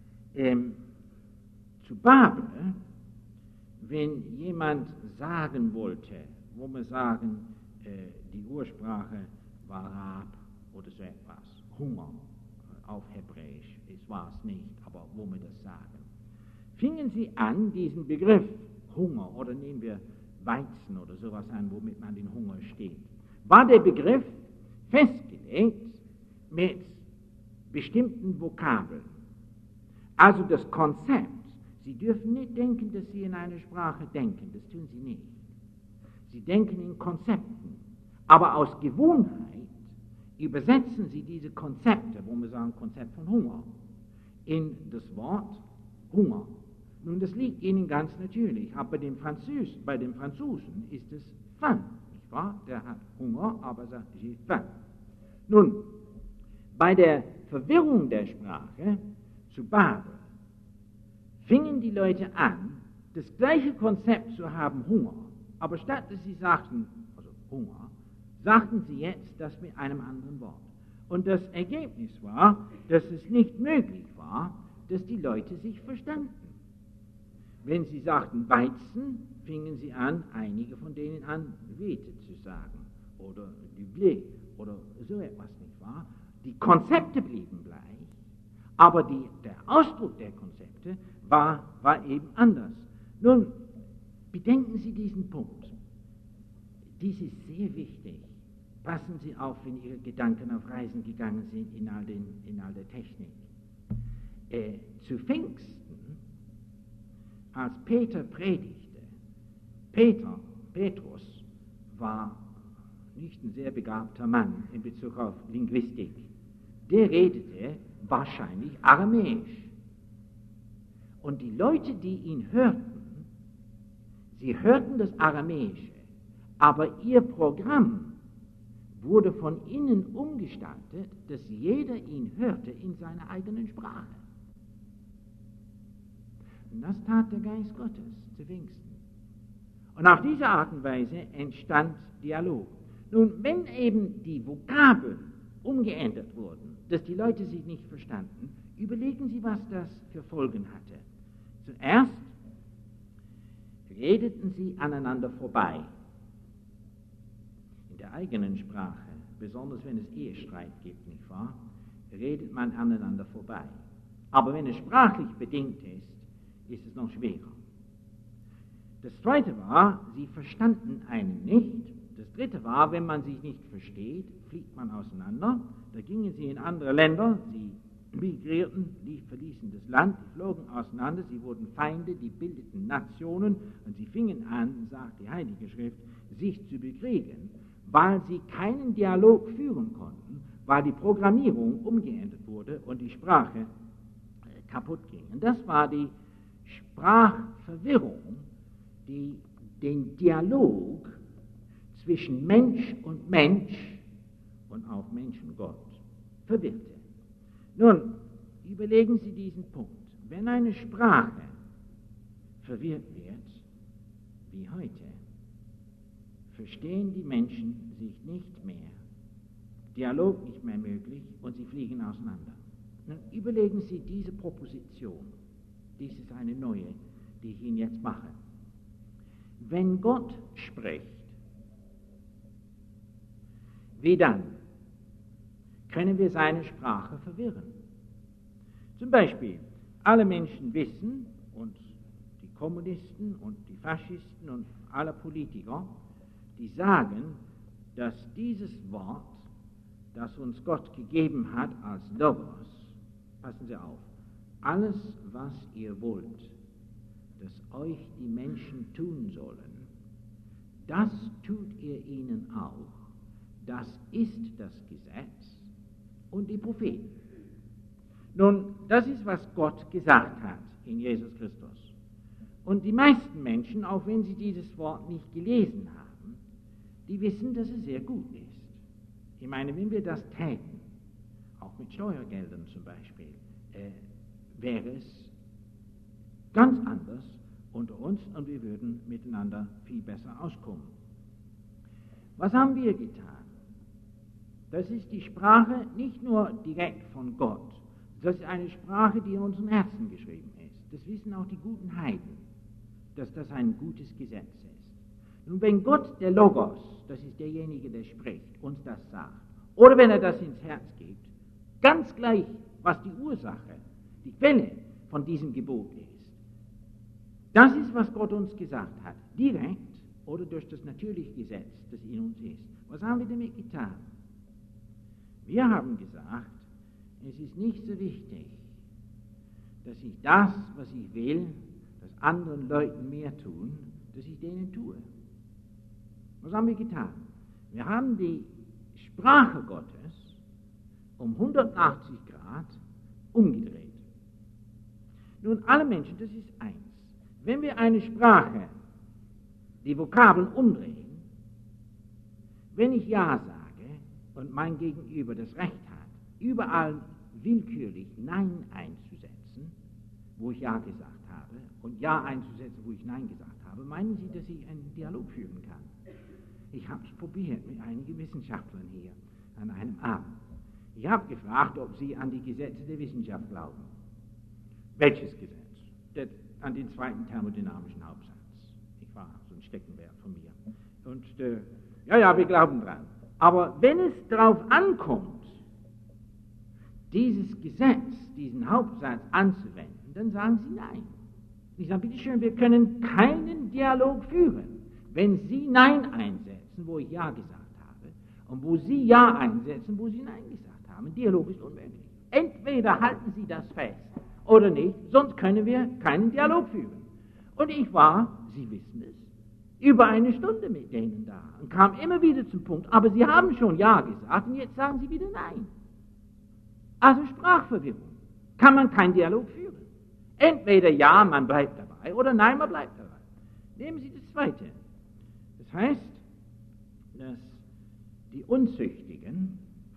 Zu Babel, wenn jemand sagen wollte, wo wir sagen, die Ursprache war Rab oder so etwas, Hunger auf Hebräisch, es war es nicht, aber wo wir das sagen, fingen sie an, diesen Begriff Hunger, oder nehmen wir Weizen oder sowas an, womit man den Hunger steht, war der Begriff festgelegt mit bestimmten Vokabeln. Also das Konzept, Sie dürfen nicht denken, dass Sie in einer Sprache denken, das tun Sie nicht. Sie denken in Konzepten, aber aus Gewohnheit übersetzen Sie diese Konzepte, wo wir sagen Konzept von Hunger, in das Wort Hunger. Nun, das liegt Ihnen ganz natürlich, aber bei dem Franzosen ist es faim, nicht wahr? Der hat Hunger, aber sagt, j'ai faim. Nun, bei der Verwirrung der Sprache zu Babel fingen die Leute an, das gleiche Konzept zu haben, Hunger, aber statt dass sie sagten, also Hunger, sagten sie jetzt das mit einem anderen Wort. Und das Ergebnis war, dass es nicht möglich war, dass die Leute sich verstanden. Wenn sie sagten Weizen, fingen sie an, einige von denen an, Wete zu sagen oder du blé oder so etwas, nicht wahr? Die Konzepte blieben gleich, aber der Ausdruck der Konzepte war eben anders. Nun, bedenken Sie diesen Punkt. Dies ist sehr wichtig. Passen Sie auf, wenn Ihre Gedanken auf Reisen gegangen sind in all der Technik. Zu Pfingsten, als Peter predigte, Petrus war nicht ein sehr begabter Mann in Bezug auf Linguistik. Der redete wahrscheinlich Aramäisch. Und die Leute, die ihn hörten, sie hörten das Aramäische, aber ihr Programm wurde von innen umgestaltet, dass jeder ihn hörte in seiner eigenen Sprache. Und das tat der Geist Gottes zu Pfingsten. Und auf diese Art und Weise entstand Dialog. Nun, wenn eben die Vokabeln umgeändert wurden, dass die Leute sich nicht verstanden, überlegen Sie, was das für Folgen hatte. Zuerst redeten sie aneinander vorbei. In der eigenen Sprache, besonders wenn es Ehestreit gibt, nicht wahr, redet man aneinander vorbei. Aber wenn es sprachlich bedingt ist es noch schwerer. Das zweite war, sie verstanden einen nicht. Das dritte war, wenn man sich nicht versteht, fliegt man auseinander. Da gingen sie in andere Länder, sie migrierten, verließen das Land, sie flogen auseinander, sie wurden Feinde, die bildeten Nationen und sie fingen an, sagt die Heilige Schrift, sich zu bekriegen, weil sie keinen Dialog führen konnten, weil die Programmierung umgeändert wurde und die Sprache kaputt ging. Und das war die Sprachverwirrung, die den Dialog zwischen Mensch und auch Mensch und Gott verwirrte. Nun, überlegen Sie diesen Punkt. Wenn eine Sprache verwirrt wird, wie heute, verstehen die Menschen sich nicht mehr, Dialog nicht mehr möglich und sie fliegen auseinander. Nun, überlegen Sie diese Proposition. Dies ist eine neue, die ich Ihnen jetzt mache. Wenn Gott spricht, wie dann können wir seine Sprache verwirren? Zum Beispiel, alle Menschen wissen, und die Kommunisten und die Faschisten und alle Politiker, die sagen, dass dieses Wort, das uns Gott gegeben hat als Logos, passen Sie auf, alles, was ihr wollt, dass euch die Menschen tun sollen, das tut ihr ihnen auch. Das ist das Gesetz und die Propheten. Nun, das ist, was Gott gesagt hat in Jesus Christus. Und die meisten Menschen, auch wenn sie dieses Wort nicht gelesen haben, die wissen, dass es sehr gut ist. Ich meine, wenn wir das täten, auch mit Steuergeldern zum Beispiel, wäre es ganz anders unter uns und wir würden miteinander viel besser auskommen. Was haben wir getan? Das ist die Sprache nicht nur direkt von Gott, das ist eine Sprache, die in unseren Herzen geschrieben ist. Das wissen auch die guten Heiden, dass das ein gutes Gesetz ist. Nun, wenn Gott, der Logos, das ist derjenige, der spricht, uns das sagt, oder wenn er das ins Herz gibt, ganz gleich, was die Ursache, die Quelle von diesem Gebot ist. Das ist, was Gott uns gesagt hat, direkt oder durch das natürliche Gesetz, das in uns ist. Was haben wir damit getan? Wir haben gesagt, es ist nicht so wichtig, dass ich das, was ich will, dass anderen Leuten mehr tun, dass ich denen tue. Was haben wir getan? Wir haben die Sprache Gottes um 180 Grad umgedreht. Nun, alle Menschen, das ist eins. Wenn wir eine Sprache, die Vokabeln umdrehen, wenn ich Ja sage und mein Gegenüber das Recht hat, überall willkürlich Nein einzusetzen, wo ich Ja gesagt habe, und Ja einzusetzen, wo ich Nein gesagt habe, meinen Sie, dass ich einen Dialog führen kann? Ich habe es probiert mit einigen Wissenschaftlern hier an einem Abend. Ich habe gefragt, ob sie an die Gesetze der Wissenschaft glauben. Welches Gesetz? An den zweiten thermodynamischen Hauptsatz. Ich war so ein Steckenpferd von mir. Und ja, wir glauben dran. Aber wenn es darauf ankommt, dieses Gesetz, diesen Hauptsatz anzuwenden, dann sagen sie nein. Ich sage, bitteschön, wir können keinen Dialog führen, wenn Sie Nein einsetzen, wo ich Ja gesagt habe, und wo Sie Ja einsetzen, wo Sie Nein gesagt haben. Ein Dialog ist unmöglich. Entweder halten Sie das fest oder nicht, sonst können wir keinen Dialog führen. Und ich war, Sie wissen es, über eine Stunde mit denen da und kam immer wieder zum Punkt, aber Sie haben schon Ja gesagt und jetzt sagen Sie wieder Nein. Also Sprachverwirrung. Kann man keinen Dialog führen. Entweder Ja, man bleibt dabei, oder Nein, man bleibt dabei. Nehmen Sie das Zweite. Das heißt, dass die Unzüchtigen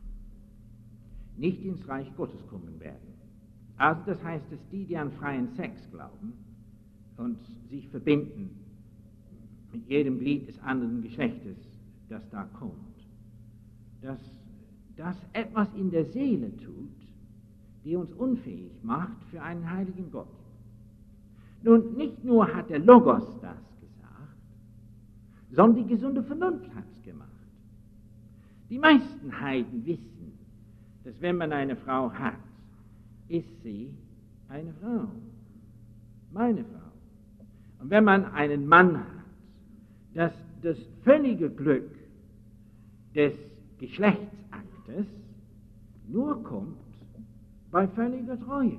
nicht ins Reich Gottes kommen werden. Also das heißt, dass die an freien Sex glauben und sich verbinden mit jedem Glied des anderen Geschlechtes, das da kommt, dass das etwas in der Seele tut, die uns unfähig macht für einen heiligen Gott. Nun, nicht nur hat der Logos das gesagt, sondern die gesunde Vernunft hat es gemacht. Die meisten Heiden wissen, dass wenn man eine Frau hat, ist sie eine Frau, meine Frau. Und wenn man einen Mann hat, dass das völlige Glück des Geschlechtsaktes nur kommt bei völliger Treue.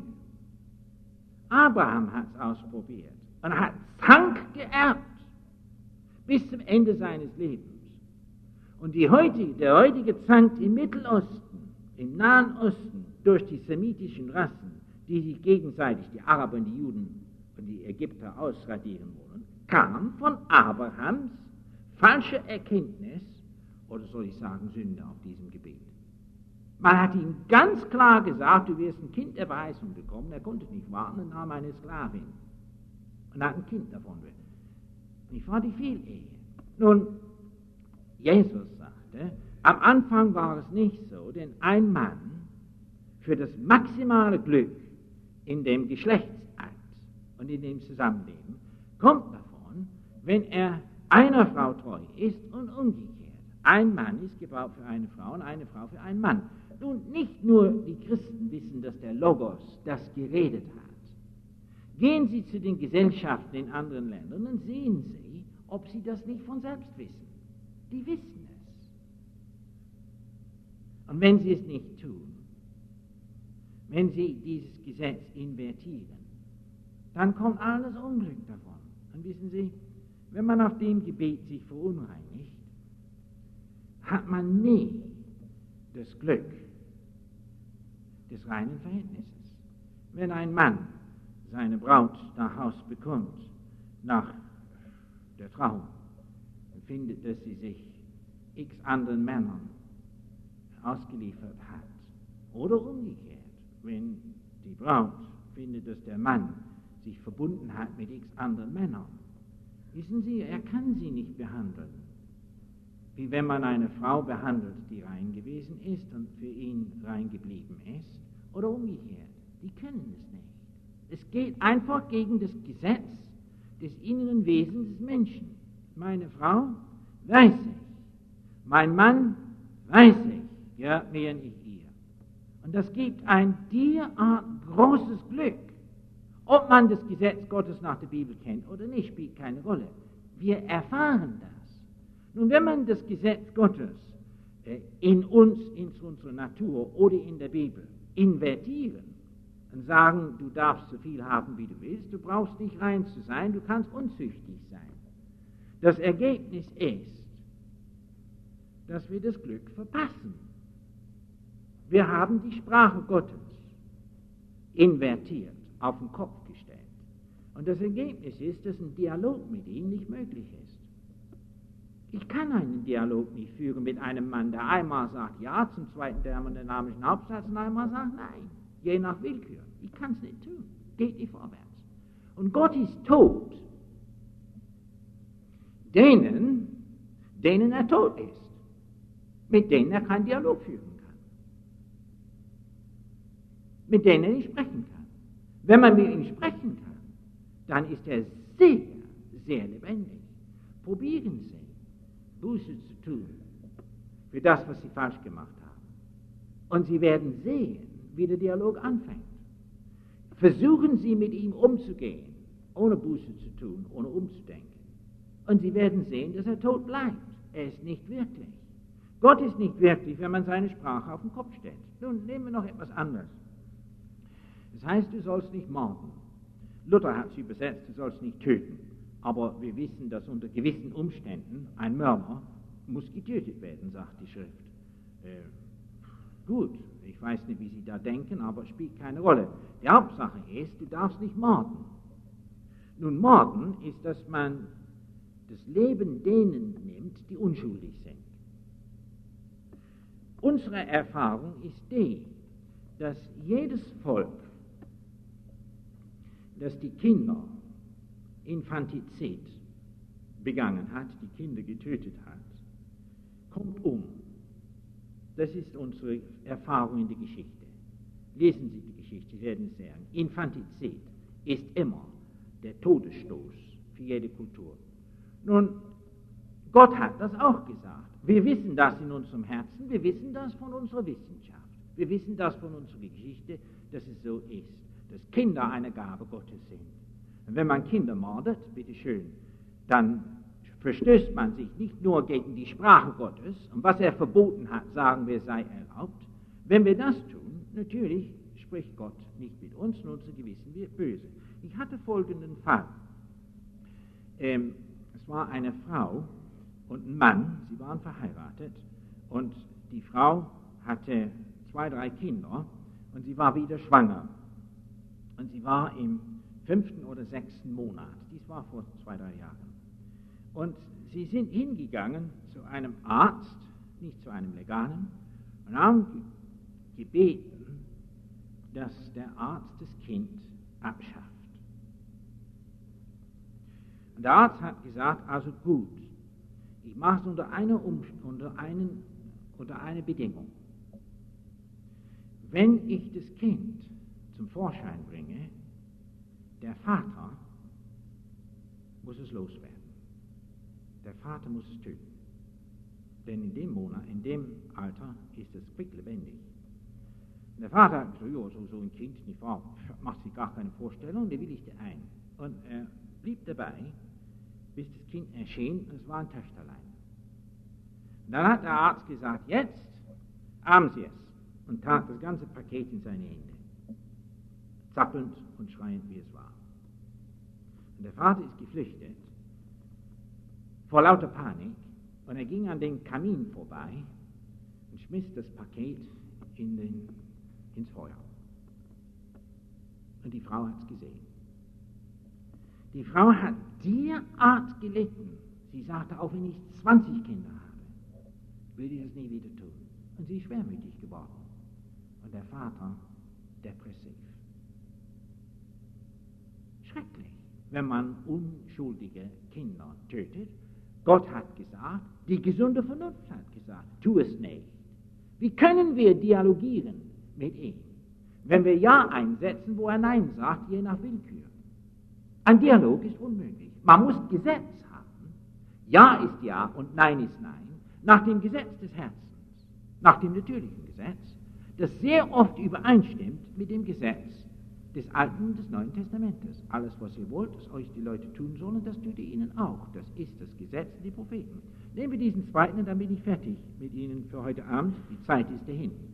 Abraham hat es ausprobiert und hat Zank geerbt bis zum Ende seines Lebens. Und der heutige Zank im Mittelosten, im Nahen Osten, durch die semitischen Rassen, die sich gegenseitig, die Araber und die Juden und die Ägypter ausradieren wollen, kam von Abrahams falscher Erkenntnis, oder soll ich sagen Sünde auf diesem Gebiet. Man hat ihm ganz klar gesagt, du wirst ein Kind der Verheißung bekommen. Er konnte nicht warten und nahm eine Sklavin und hat ein Kind davon. Ich war die Fehle. Nun, Jesus sagte, am Anfang war es nicht so, denn ein Mann für das maximale Glück in dem Geschlechtsakt und in dem Zusammenleben kommt davon, wenn er einer Frau treu ist und umgekehrt. Ein Mann ist gebaut für eine Frau und eine Frau für einen Mann. Nun, nicht nur die Christen wissen, dass der Logos das geredet hat. Gehen Sie zu den Gesellschaften in anderen Ländern und sehen Sie, ob sie das nicht von selbst wissen. Die wissen es. Und wenn sie es nicht tun, wenn sie dieses Gesetz invertieren, dann kommt alles Unglück davon. Und wissen Sie, wenn man auf dem Gebiet sich verunreinigt, hat man nie das Glück des reinen Verhältnisses. Wenn ein Mann seine Braut nach Haus bekommt, nach der Trauung, und findet, dass sie sich x anderen Männern ausgeliefert hat, oder umgekehrt, wenn die Braut findet, dass der Mann sich verbunden hat mit x anderen Männern, wissen Sie, er kann sie nicht behandeln, wie wenn man eine Frau behandelt, die rein gewesen ist und für ihn rein geblieben ist, oder umgekehrt. Die können es nicht. Es geht einfach gegen das Gesetz des inneren Wesens des Menschen. Meine Frau, weiß ich. Mein Mann, weiß ich. Ja, mehr nicht ihr. Und das gibt ein derart großes Glück. Ob man das Gesetz Gottes nach der Bibel kennt oder nicht, spielt keine Rolle. Wir erfahren das. Nun, wenn man das Gesetz Gottes in uns, in unserer Natur oder in der Bibel invertieren und sagen, du darfst so viel haben, wie du willst, du brauchst nicht rein zu sein, du kannst unzüchtig sein. Das Ergebnis ist, dass wir das Glück verpassen. Wir haben die Sprache Gottes invertiert, auf den Kopf gestellt. Und das Ergebnis ist, dass ein Dialog mit ihm nicht möglich ist. Ich kann einen Dialog nicht führen mit einem Mann, der einmal sagt ja zum zweiten thermodynamischen Hauptsatz und einmal sagt nein, je nach Willkür. Ich kann es nicht tun, geht nicht vorwärts. Und Gott ist tot, denen er tot ist, mit denen er keinen Dialog führen kann, mit denen er nicht sprechen kann. Wenn man mit ihm sprechen kann, dann ist er sehr, sehr lebendig. Probieren Sie, Buße zu tun für das, was Sie falsch gemacht haben. Und Sie werden sehen, wie der Dialog anfängt. Versuchen Sie, mit ihm umzugehen, ohne Buße zu tun, ohne umzudenken. Und Sie werden sehen, dass er tot bleibt. Er ist nicht wirklich. Gott ist nicht wirklich, wenn man seine Sprache auf den Kopf stellt. Nun, nehmen wir noch etwas anderes. Das heißt, du sollst nicht morden. Luther hat es übersetzt, du sollst nicht töten. Aber wir wissen, dass unter gewissen Umständen ein Mörder muss getötet werden, sagt die Schrift. Gut, ich weiß nicht, wie Sie da denken, aber es spielt keine Rolle. Die Hauptsache ist, du darfst nicht morden. Nun, Morden ist, dass man das Leben denen nimmt, die unschuldig sind. Unsere Erfahrung ist die, dass jedes Volk, das die Kinder Infantizid begangen hat, die Kinder getötet hat, kommt um. Das ist unsere Erfahrung in der Geschichte. Lesen Sie die Geschichte, Sie werden es sehen. Infantizid ist immer der Todesstoß für jede Kultur. Nun, Gott hat das auch gesagt. Wir wissen das in unserem Herzen, wir wissen das von unserer Wissenschaft. Wir wissen das von unserer Geschichte, dass es so ist, dass Kinder eine Gabe Gottes sind. Und wenn man Kinder mordet, bitteschön, dann verstößt man sich nicht nur gegen die Sprache Gottes, und was er verboten hat, sagen wir, sei erlaubt. Wenn wir das tun, natürlich spricht Gott nicht mit uns und unser Gewissen wird böse. Ich hatte folgenden Fall. Es war eine Frau und ein Mann, sie waren verheiratet, und die Frau hatte 2, 3 Kinder, und sie war wieder schwanger. Und sie war im 5. oder 6. Monat. Dies war vor 2, 3 Jahren. Und sie sind hingegangen zu einem Arzt, nicht zu einem Legalen, und haben gebeten, dass der Arzt das Kind abschafft. Und der Arzt hat gesagt, also gut, ich mache es unter einer Bedingung. Wenn ich das Kind zum Vorschein bringe, der Vater muss es loswerden. Der Vater muss es töten. Denn in dem Monat, in dem Alter ist es quicklebendig. Und der Vater hat gesagt, ja, so ein Kind, die Frau macht sich gar keine Vorstellung, der willigte ein. Und er blieb dabei, bis das Kind erschien, und es war ein Töchterlein. Und dann hat der Arzt gesagt, jetzt haben Sie es, und tat das ganze Paket in seine Hände, zappelnd und schreiend, wie es war. Und der Vater ist geflüchtet, vor lauter Panik, und er ging an den Kamin vorbei und schmiss das Paket ins Feuer. Und die Frau hat es gesehen. Die Frau hat derart gelitten. Sie sagte, auch wenn ich 20 Kinder habe, will ich es nie wieder tun. Und sie ist schwermütig geworden. Und der Vater depressiv. Schrecklich, wenn man unschuldige Kinder tötet. Gott hat gesagt, die gesunde Vernunft hat gesagt, tu es nicht. Wie können wir dialogieren mit ihm, wenn wir Ja einsetzen, wo er Nein sagt, je nach Willkür? Ein Dialog ist unmöglich. Man muss Gesetz haben. Ja ist Ja und Nein ist Nein, nach dem Gesetz des Herzens, nach dem natürlichen Gesetz, das sehr oft übereinstimmt mit dem Gesetz des Alten und des Neuen Testamentes. Alles, was ihr wollt, dass euch die Leute tun sollen, das tut ihr ihnen auch. Das ist das Gesetz der Propheten. Nehmen wir diesen zweiten und dann bin ich fertig mit Ihnen für heute Abend. Die Zeit ist dahin.